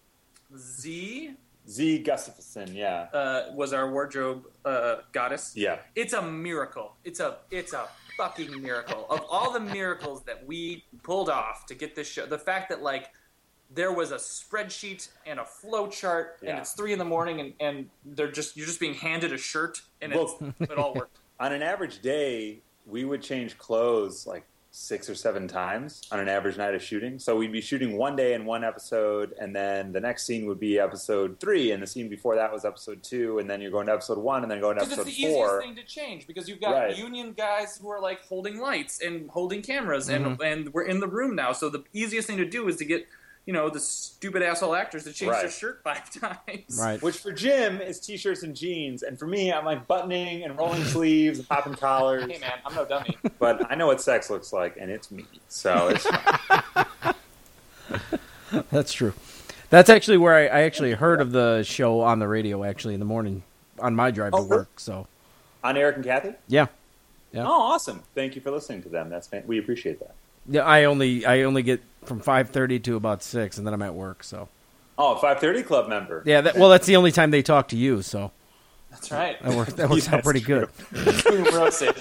Z Gustafson, yeah. was our wardrobe goddess. Yeah. It's a miracle. It's a fucking miracle. Of all the miracles that we pulled off to get this show, the fact that like there was a spreadsheet and a flow chart and it's 3 a.m. and you're just being handed a shirt and it all worked. On an average day, we would change clothes like 6 or 7 times on an average night of shooting. So we'd be shooting one day in one episode, and then the next scene would be episode 3, and the scene before that was episode 2, and then you're going to episode 1, and then going to episode 4. Because it's the easiest thing to change, because you've got union guys who are like holding lights and holding cameras, and we're in the room now. So the easiest thing to do is to get, the stupid asshole actors to change their shirt 5 times. Right. Which for Jim is t-shirts and jeans, and for me, I'm like buttoning and rolling sleeves and popping collars. Hey man, I'm no dummy. But I know what sex looks like, and it's me, so it's fine. That's true. That's actually where I actually heard of the show on the radio, actually, in the morning on my drive to work. So, On Eric and Kathy? Yeah. Oh, awesome. Thank you for listening to them. We appreciate that. Yeah, I only get from 5:30 to about 6, and then I'm at work. So. Oh, 5:30 Club member. Yeah, that's the only time they talk to you. So. That's right. That works out pretty good. Roasted.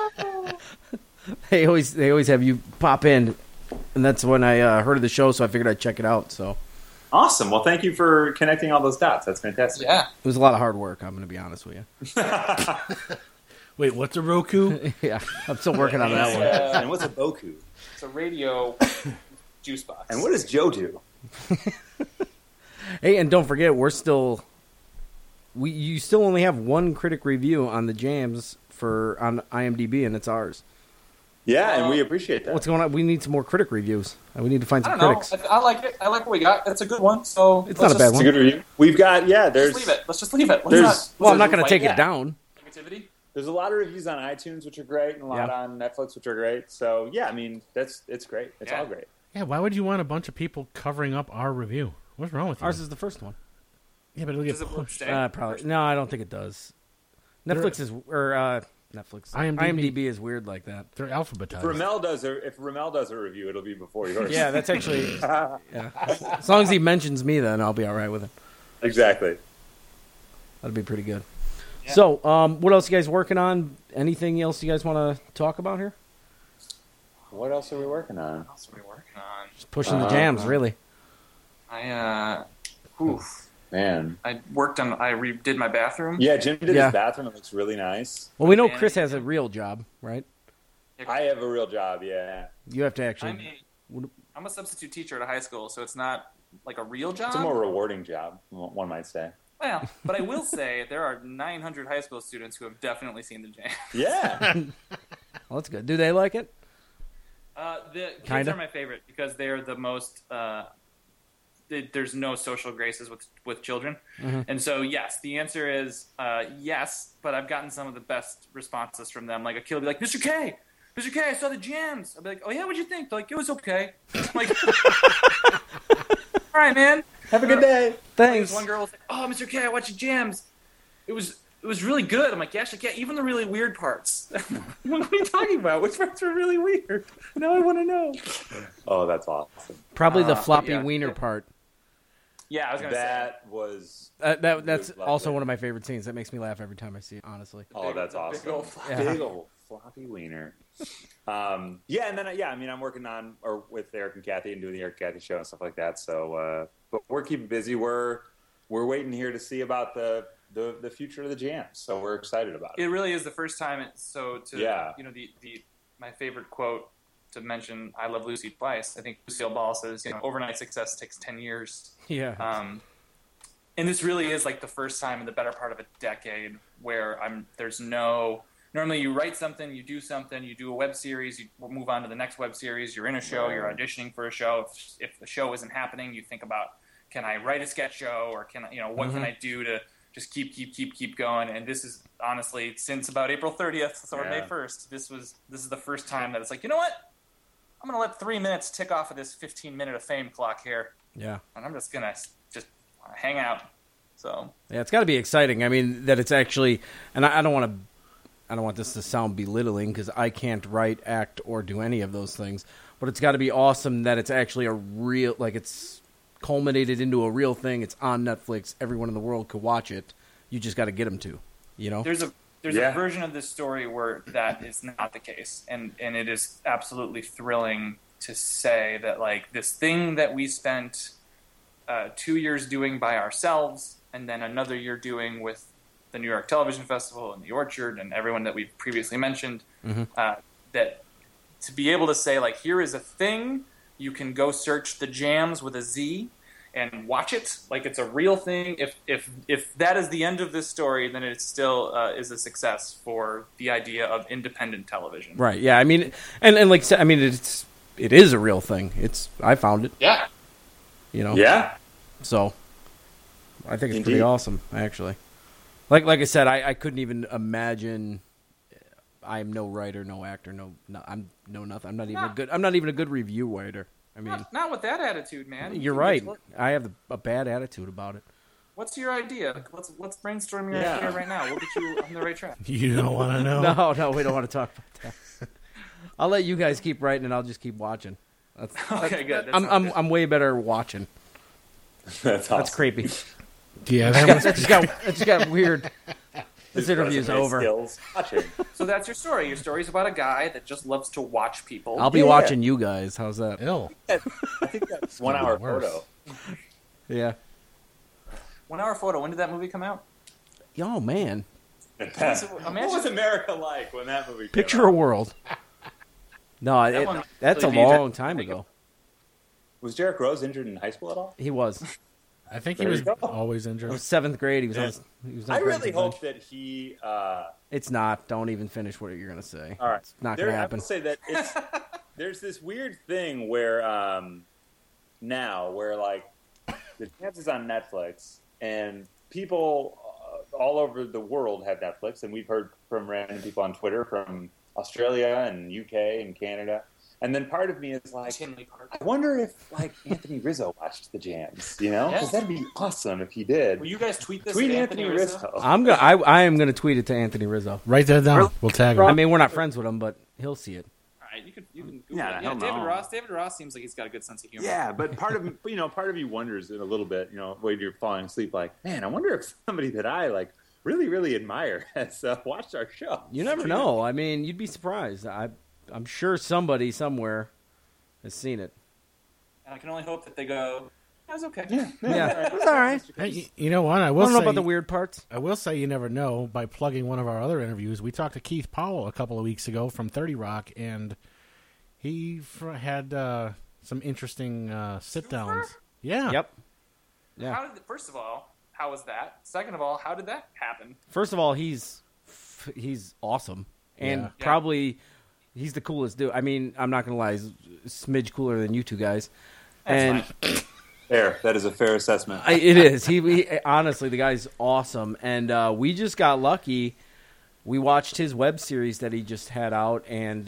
They always have you pop in, and that's when I heard of the show, so I figured I'd check it out. So. Awesome. Well, thank you for connecting all those dots. That's fantastic. Yeah. It was a lot of hard work. I'm going to be honest with you. Wait, what's a Roku? Yeah, I'm still working on that one. And what's a Boku? It's a radio juice box. And what does Joe do? Hey, and don't forget, you still only have one critic review on the Jams on IMDb, and it's ours. Yeah, and we appreciate that. What's going on? We need some more critic reviews. We need to find some I don't critics. know. I like it. I like what we got. It's a good one. So it's not a bad one. It's a good review. We've got Let's leave it. Let's just leave it. I'm not going to take it down. Negativity. There's a lot of reviews on iTunes, which are great, and a lot on Netflix, which are great. So, yeah, I mean, it's great. It's all great. Yeah, why would you want a bunch of people covering up our review? What's wrong with you? Ours is the first one. Yeah, but it'll get pushed. Probably. No, I don't think it does. Netflix IMDb is weird like that. They're alphabetized. If Ramel does a review, it'll be before yours. Yeah, that's actually... yeah. As long as he mentions me, then I'll be all right with it. Exactly. That'll be pretty good. Yeah. So, what else you guys working on? Anything else you guys want to talk about here? What else are we working on? Just pushing the Jams, really. Man. I redid my bathroom. Yeah, Jim did his bathroom. It looks really nice. Well, we know Chris has a real job, right? I have a real job, yeah. You have to actually... I'm a substitute teacher at a high school, so it's not like a real job. It's a more rewarding job, one might say. Well, but I will say there are 900 high school students who have definitely seen the Jam. Yeah. Well, that's good. Do they like it? The kids are my favorite because they're the most... there's no social graces with children. Mm-hmm. And so, yes, the answer is yes, but I've gotten some of the best responses from them. Like, a kid will be like, Mr. K, I saw the Jams. I'll be like, oh, yeah, what'd you think? They're like, it was okay. I'm like, all right, man. Have a good day. Thanks. One girl was like, oh, Mr. K, I watched the Jams. It was really good. I'm like, yeah, even the really weird parts. What are you talking about? Which parts were really weird? Now I want to know. Oh, that's awesome. Probably the floppy wiener part. Yeah, I was going to say. That's also one of my favorite scenes. That makes me laugh every time I see it, honestly. Oh, that's awesome. Big old floppy wiener. Yeah, and then I mean, I'm working on or with Eric and Kathy and doing the Eric and Kathy show and stuff like that. So, but we're keeping busy. We're waiting here to see about the future of the jams. So we're excited about it. It really is the first time. My favorite quote to mention, I Love Lucy twice. I think Lucille Ball says, overnight success takes 10 years. Yeah. And this really is like the first time in the better part of a decade where normally you write something, you do a web series, you move on to the next web series, you're in a show, you're auditioning for a show. If the show isn't happening, you think about, can I write a sketch show, or what can I do to just keep going? And this is honestly, since about April 30th or May 1st, this is the first time that it's like, you know what? I'm going to let 3 minutes tick off of this 15-minute of fame clock here. Yeah. And I'm just going to hang out. So yeah, it's got to be exciting. I mean, that it's actually, and I don't want this to sound belittling because I can't write, act, or do any of those things. But it's got to be awesome that it's actually a real, like it's culminated into a real thing. It's on Netflix. Everyone in the world could watch it. You just got to get them to, There's a version of this story where that is not the case, and it is absolutely thrilling to say that like this thing that we spent 2 years doing by ourselves, and then another year doing with the New York Television Festival and the Orchard and everyone that we've previously mentioned, that to be able to say, like, here is a thing, you can go search the jams with a Z and watch it, like it's a real thing. If that is the end of this story, then it still is a success for the idea of independent television. Right, yeah, I mean, and like, I mean, it is a real thing. I found it. Yeah. Yeah. So, I think it's pretty awesome, actually. Like I said, I couldn't even imagine. I am no writer, no actor, I'm no nothing. I'm not even a good review writer. I mean, not with that attitude, man. You're right. I have a bad attitude about it. What's your idea? Let's brainstorm your idea right now. We'll get you on the right track. You don't want to know? No, we don't want to talk about that. I'll let you guys keep writing, and I'll just keep watching. Okay, good. I'm way better watching. That's awesome. That's creepy. Yeah, that just got weird. This interview's over. So that's your story. Your story's about a guy that just loves to watch people. I'll be watching you guys. How's that? Ill. I think that's 1 hour photo. Yeah. 1 hour photo. When did that movie come out? Oh, man. What was America like when that movie came Picture out? a World. No, that's a long time ago. Was Derek Rose injured in high school at all? He was. I think he was always injured. It was 7th grade. He was on I really hope that he... It's not. Don't even finish what you're going to say. All right. It's not going to happen. I would say that there's this weird thing where now where like the Jams is on Netflix and people all over the world have Netflix, and we've heard from random people on Twitter from Australia and UK and Canada. And then part of me is like, I wonder if like Anthony Rizzo watched the Jams, because that'd be awesome if he did. Will you guys tweet this? Tweet Anthony Rizzo. I am gonna tweet it to Anthony Rizzo. Write that down. We'll tag him. I mean, we're not friends with him, but he'll see it. All right, you can Google it. David Ross seems like he's got a good sense of humor. Yeah, but part of you wonders in a little bit, when you're falling asleep, like, man, I wonder if somebody that I like really, really admire has watched our show. You never know. I mean, you'd be surprised. I'm sure somebody somewhere has seen it. And I can only hope that they go, that was okay. Yeah. It's all right. Hey, you know what? I don't know about the weird parts. I will say you never know by plugging one of our other interviews. We talked to Keith Powell a couple of weeks ago from 30 Rock, and he had some interesting sit-downs. Yeah. Yep. Yeah. First of all, how was that? Second of all, how did that happen? First of all, he's awesome. And probably... He's the coolest dude. I mean, I'm not going to lie. He's a smidge cooler than you two guys. Fair. That is a fair assessment. It is. He honestly, the guy's awesome. And we just got lucky. We watched his web series that he just had out, and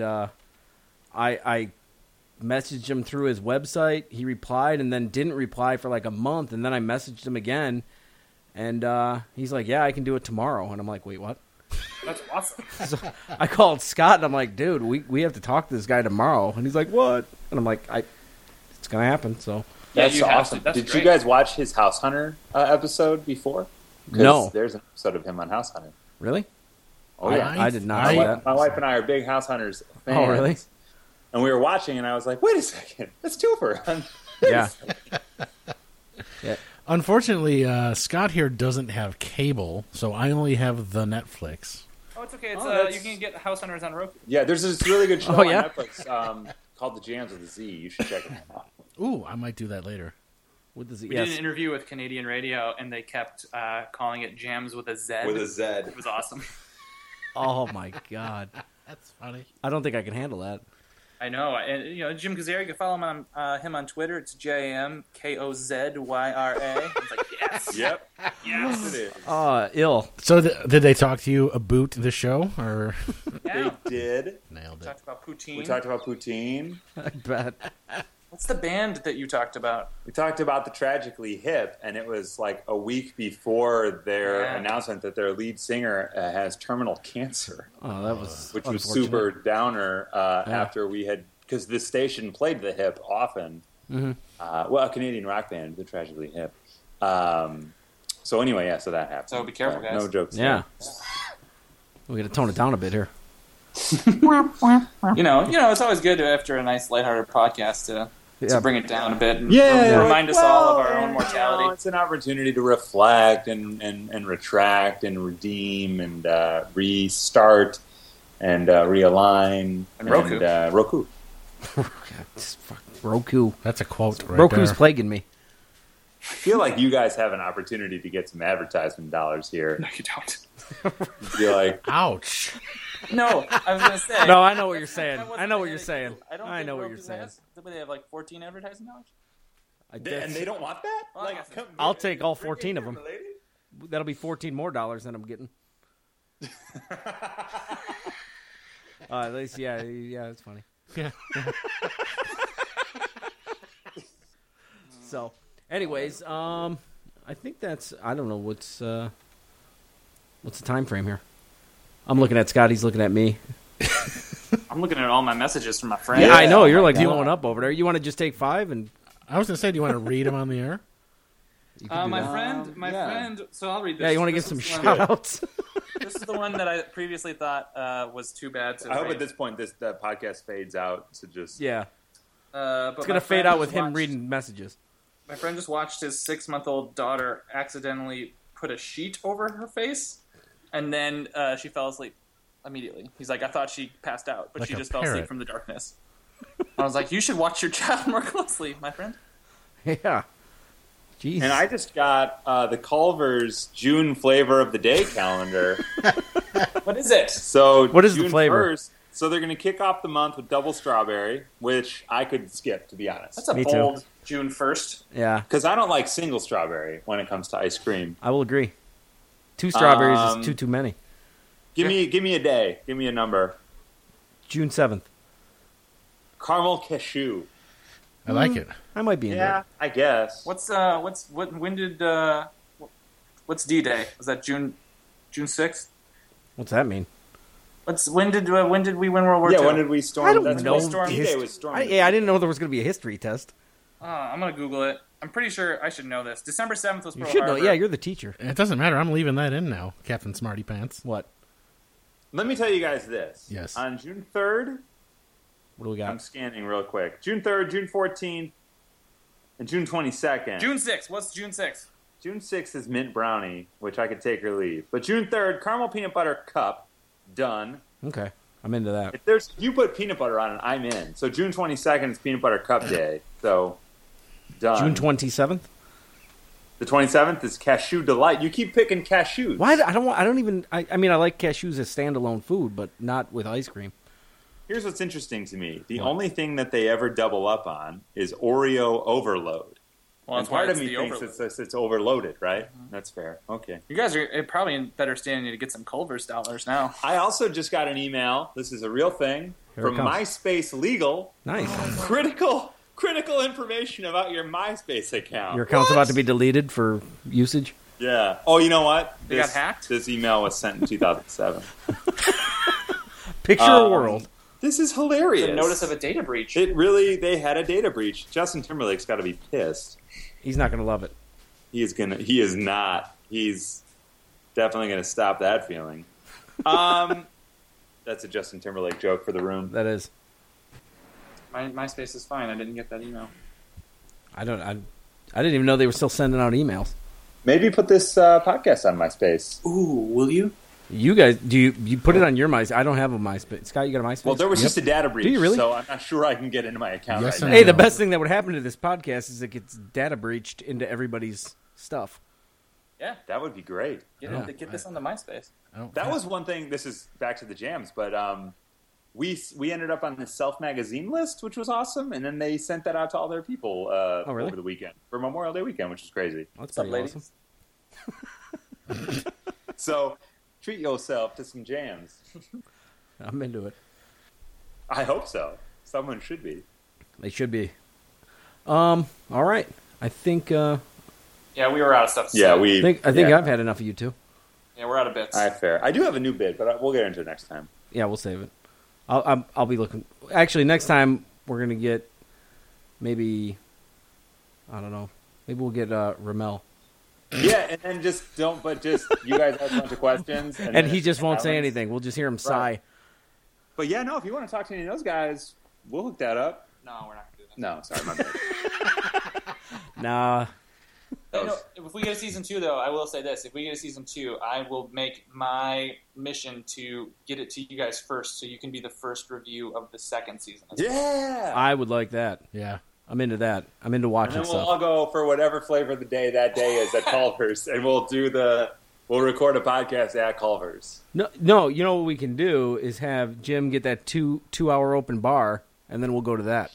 I messaged him through his website. He replied and then didn't reply for like a month, and then I messaged him again, and he's like, yeah, I can do it tomorrow. And I'm like, wait, what? That's awesome. So I called Scott, and I'm like, dude, we have to talk to this guy tomorrow. And he's like, what? And I'm like, it's going to happen. So That's awesome. Did you guys watch his House Hunter episode before? No. There's an episode of him on House Hunter. Really? Oh yeah, I did not see that. My wife and I are big House Hunters fans. Oh, really? And we were watching, and I was like, "Wait a second, that's Twofer." Yeah. Unfortunately, Scott here doesn't have cable, so I only have the Netflix. Oh, it's okay. It's you can get House Hunters on Roku. Yeah, there's this really good show Oh, on yeah? Netflix called The Jams with a Z. You should check it out. Ooh, I might do that later. What does it? We did an interview with Canadian radio, and they kept calling it Jams with a Z. With a Z. It was awesome. Oh my god, That's funny. I don't think I can handle that. I know. And Jim Kazari, you can follow him on Twitter. It's JamKozyra. It's like, yes. Yep. Yes, it is. Ill. So, did they talk to you about the show, or Yeah. They did. nailed We it? talked about poutine. We talked about poutine. I bet. What's the band that you talked about? We talked about the Tragically Hip, and it was like a week before their announcement that their lead singer has terminal cancer, Oh, that was which was unfortunate. super downer after we had, because this station played the Hip often. Mm-hmm. A Canadian rock band, the Tragically Hip. So anyway, yeah, so that happened. So be careful, guys. No jokes. Yeah. We got to tone it down a bit here. It's always good after a nice lighthearted podcast to bring it down a bit and Yeah, remind us all of our own mortality. It's an opportunity to reflect and retract and redeem and restart and realign. And Roku. Roku. Roku. That's a quote right Roku's there. plaguing me. I feel like you guys have an opportunity to get some advertisement dollars here. No, you don't. You're like, Ouch. No, I was going to say. No, I know what you're saying. That wasn't I know what you're really saying. cool. I I think know what Roku you're saying. has- They have like 14 advertising dollars? I and guess. they don't want that? Well, I guess it's- I'll take all 14 of them. That'll be $14 more than I'm getting. At least, yeah, it's funny. Yeah. So, anyways, I think that's. I don't know what's the time frame here. I'm looking at Scott. He's looking at me. I'm looking at all my messages from my friends. Yeah, I know you're like God. blowing up over there. You want to just take 5 and I was going to say, do you want to read them on the air? you can do My that. friend. So I'll read this. Yeah, you want to give This some is one- shout outs? This is the one that I previously thought was too bad to I hope read. at this point the podcast fades out to just... Yeah, But it's my gonna fade friend out with just him watched- reading messages. My friend just watched his 6-month-old daughter accidentally put a sheet over her face, and then she fell asleep immediately. He's like, I thought she passed out, but Like she a just fell parrot. asleep from the darkness. I was like, you should watch your child more closely, my friend. Yeah. Jeez. And I just got the Culver's June flavor of the day calendar. What is it? So What is the June flavor? 1st, so they're going to kick off the month with double strawberry, which I could skip, to be honest. That's a Me too. bold June 1st. Yeah, Because I don't like single strawberry when it comes to ice cream. I will agree. 2 strawberries Um, is too many. Give me a day. Give me a number. June 7th. Caramel cashew. I like it. I might be in Yeah, I guess. What's D-Day? Was that June 6th? What's that mean? When did we win World War II? Yeah, when did we storm? I don't That's know. when Storm D-Day Hist- was stormed. I didn't know there was going to be a history test. I'm gonna Google it. I'm pretty sure I should know this. December 7th was You Pearl should know. Harbor. Yeah, you're the teacher. It doesn't matter. I'm leaving that in now, Captain Smarty Pants. What? Let me tell you guys this. Yes. On June 3rd, What do we I'm got? scanning real quick. June 3rd, June 14th, and June 22nd. June 6th. What's June 6th? June 6th is mint brownie, which I could take or leave. But June 3rd, caramel peanut butter cup, done. Okay, I'm into that. If you put peanut butter on it, I'm in. So June 22nd is peanut butter cup day. So done. June 27th. The 27th is cashew delight. You keep picking cashews. Why? I don't even. I mean, I like cashews as standalone food, but not with ice cream. Here's what's interesting to me. The only thing that they ever double up on is Oreo overload. Well, And that's why part of it's me the thinks overload. it's overloaded, right? That's fair. Okay. You guys are probably in better standing to get some Culver's dollars now. I also just got an email. This is a real thing Here it from comes. MySpace Legal. Nice. Critical information about your MySpace account. Your account's What? about to be deleted for usage. Yeah. Oh, you know what? They got hacked? This email was sent in 2007. Picture a world. This is hilarious. The notice of a data breach. They had a data breach. Justin Timberlake's got to be pissed. He's not going to love it. He is not. He's definitely going to stop that feeling. That's a Justin Timberlake joke for the room. That is. My MySpace is fine. I didn't get that email. I didn't even know they were still sending out emails. Maybe put this podcast on MySpace. Ooh, will you? You guys, do you put it on your MySpace? I don't have a MySpace. Scott, you got a MySpace? Well, there was just a data breach. Do you really? So I'm not sure I can get into my account Yes right and now. Hey, the best thing that would happen to this podcast is it gets data breached into everybody's stuff. Yeah, That would be great. get this on the MySpace. That was one thing. This is back to the jams, but we ended up on the Self magazine list, which was awesome, and then they sent that out to all their people really? over the weekend for Memorial Day weekend, which is crazy. That's What's up, pretty ladies? awesome. So treat yourself to some jams. I'm into it. I hope so. Someone should be. They should be. All right. I think. Yeah, we were out of stuff to Yeah, say. I think yeah. I've had enough of you two. Yeah, we're out of bits. All right, fair. I do have a new bid, but we'll get into it next time. Yeah, we'll save it. I'll be looking. Actually, next time we're gonna get maybe. I don't know. Maybe we'll get Ramel. Yeah, and then just you guys ask a bunch of questions. And then he just won't say Alan's- anything. We'll just hear him sigh. Right. But yeah, no, if you want to talk to any of those guys, we'll hook that up. No, we're not going to do that. No, sorry, my bad. Nah. Hey, no, if we get a season 2, though, I will say this. If we get a season 2, I will make my mission to get it to you guys first so you can be the first review of the second season. Yeah. I would like that. Yeah. I'm into that. I'm into And watching then we'll stuff. all go for whatever flavor of the day that day is at Culver's, and we'll record a podcast at Culver's. No. You know what we can do is have Jim get that two-hour open bar, and then we'll go to that.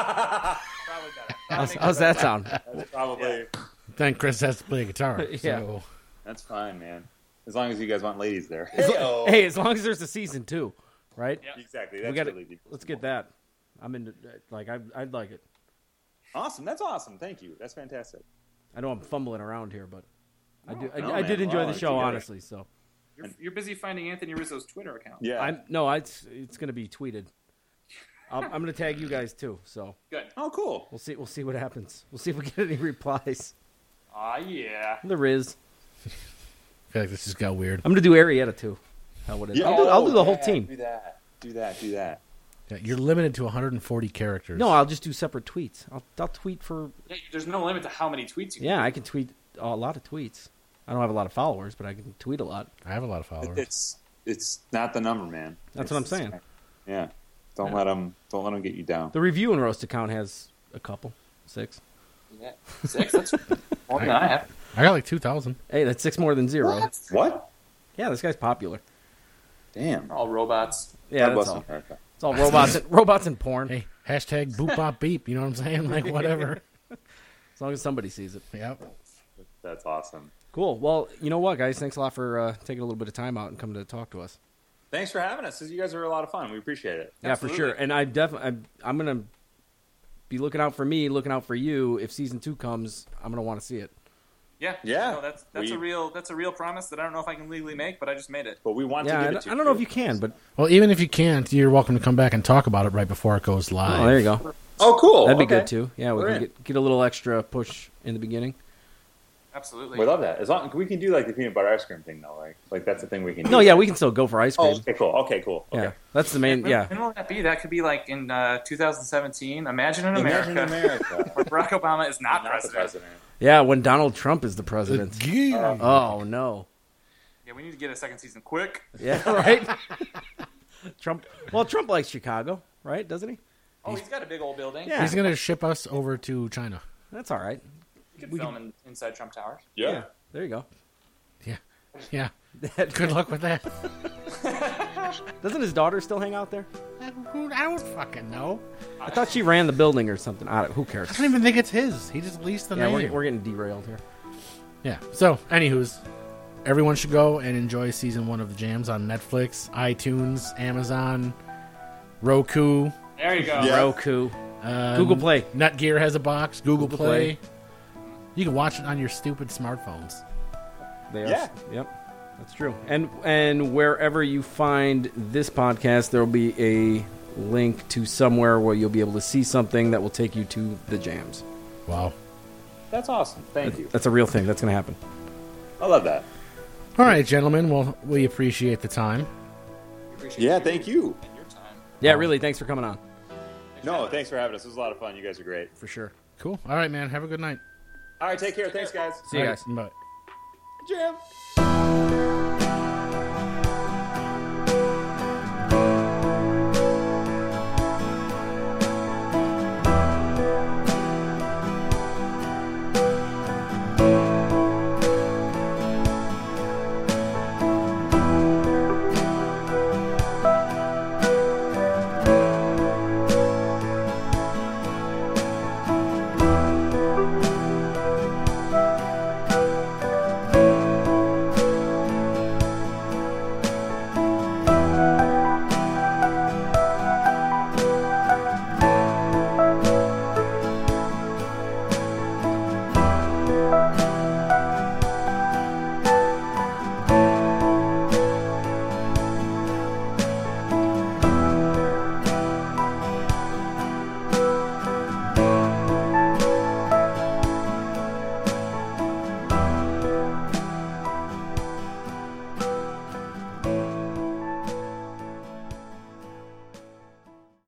Probably better. How's that sound? That's probably Then Chris has to play guitar. Yeah. So. that's fine, man. As long as you guys want ladies there. Hey, as long as there's a season 2, right? Yeah. Exactly. That's gotta- really deep. Let's get that. I'm into. I'd like it. Awesome. That's awesome. Thank you. That's fantastic. I know I'm fumbling around here, but I No, did man. enjoy Wow, the show, you got it. honestly. So You're busy finding Anthony Russo's Twitter account. Yeah. it's going to be tweeted. I'm going to tag you guys too. So Good. Oh, cool. we'll see what happens. We'll see if we get any replies. Aw, yeah. There is. I feel like this just got weird. I'm going to do Arietta too. How would it? Yeah. I'll do the whole Yeah, team. Do that. Yeah, you're limited to 140 characters. No, I'll just do separate tweets. I'll tweet for. Yeah, there's no limit to how many tweets you can Yeah, I can tweet a lot of tweets. I don't have a lot of followers, but I can tweet a lot. I have a lot of followers. It's not the number, man. That's what I'm saying. Yeah. Don't let them get you down. The Review and Roast account has a couple, 6. Yeah. 6? That's more than I have. I got like 2,000. Hey, that's 6 more than 0. What? Yeah, this guy's popular. Damn. All robots. Yeah, God bless that's all. America. It's all robots and porn. Hey, hashtag boop bop beep. You know what I'm saying? Like whatever. As long as somebody sees it. Yep. That's awesome. Cool. Well, you know what, guys? Thanks a lot for taking a little bit of time out and coming to talk to us. Thanks for having us. You guys are a lot of fun. We appreciate it. Yeah, for sure. And I'm gonna be looking out for me, looking out for you. If season 2 comes, I'm gonna want to see it. Yeah. Yeah. No, that's a real promise that I don't know if I can legally make, but I just made it. But we want Yeah, to I give it don't, to I don't know if you can, but Well, even if you can't, you're welcome to come back and talk about it right before it goes live. oh, there you go. Oh, cool. That'd be Okay. good too. Yeah, we We're can in. get a little extra push in the beginning. Absolutely. We love that. As long we can do like the peanut butter ice cream thing, though, right? Like that's the thing we can do. No, yeah, we can still go for ice cream. Oh, okay, cool. Okay, cool. Okay. Yeah, that's the main. Yeah, When will that be? That could be like in 2017. Imagine in Imagine America. America. Where Barack Obama is not, Not the president. president. yeah. When Donald Trump is the president. Yeah. Oh no. Yeah, we need to get a second season quick. Yeah, right. Trump. Well, Trump likes Chicago, right? Doesn't he? Oh, he's got a big old building. Yeah. He's gonna ship us over to China. That's all right. You could film inside Trump Towers. Yeah. There you go. Yeah. Good luck with that. Doesn't his daughter still hang out there? I don't fucking know. I thought she ran the building or something. Who cares? I don't even think it's his. He just leased the Yeah, name. we're getting derailed here. Yeah. So, anywho's, everyone should go and enjoy season 1 of the Jams on Netflix, iTunes, Amazon, Roku. There you go. Yeah. Roku, Google Play. Netgear has a box. Google Google Play. Play. You can watch it on your stupid smartphones. They are. Yeah. Yep. That's true. And wherever you find this podcast, there will be a link to somewhere where you'll be able to see something that will take you to the Jams. Wow. That's awesome. Thank you. That's a real thing. That's going to happen. I love that. All right, gentlemen. Well, we appreciate the time. Thank you. And your time. Yeah, really. Thanks for coming on. Thanks for having us. It was a lot of fun. You guys are great. For sure. Cool. All right, man. Have a good night. All right, take care. Thanks, guys. See you guys. Bye. Jim.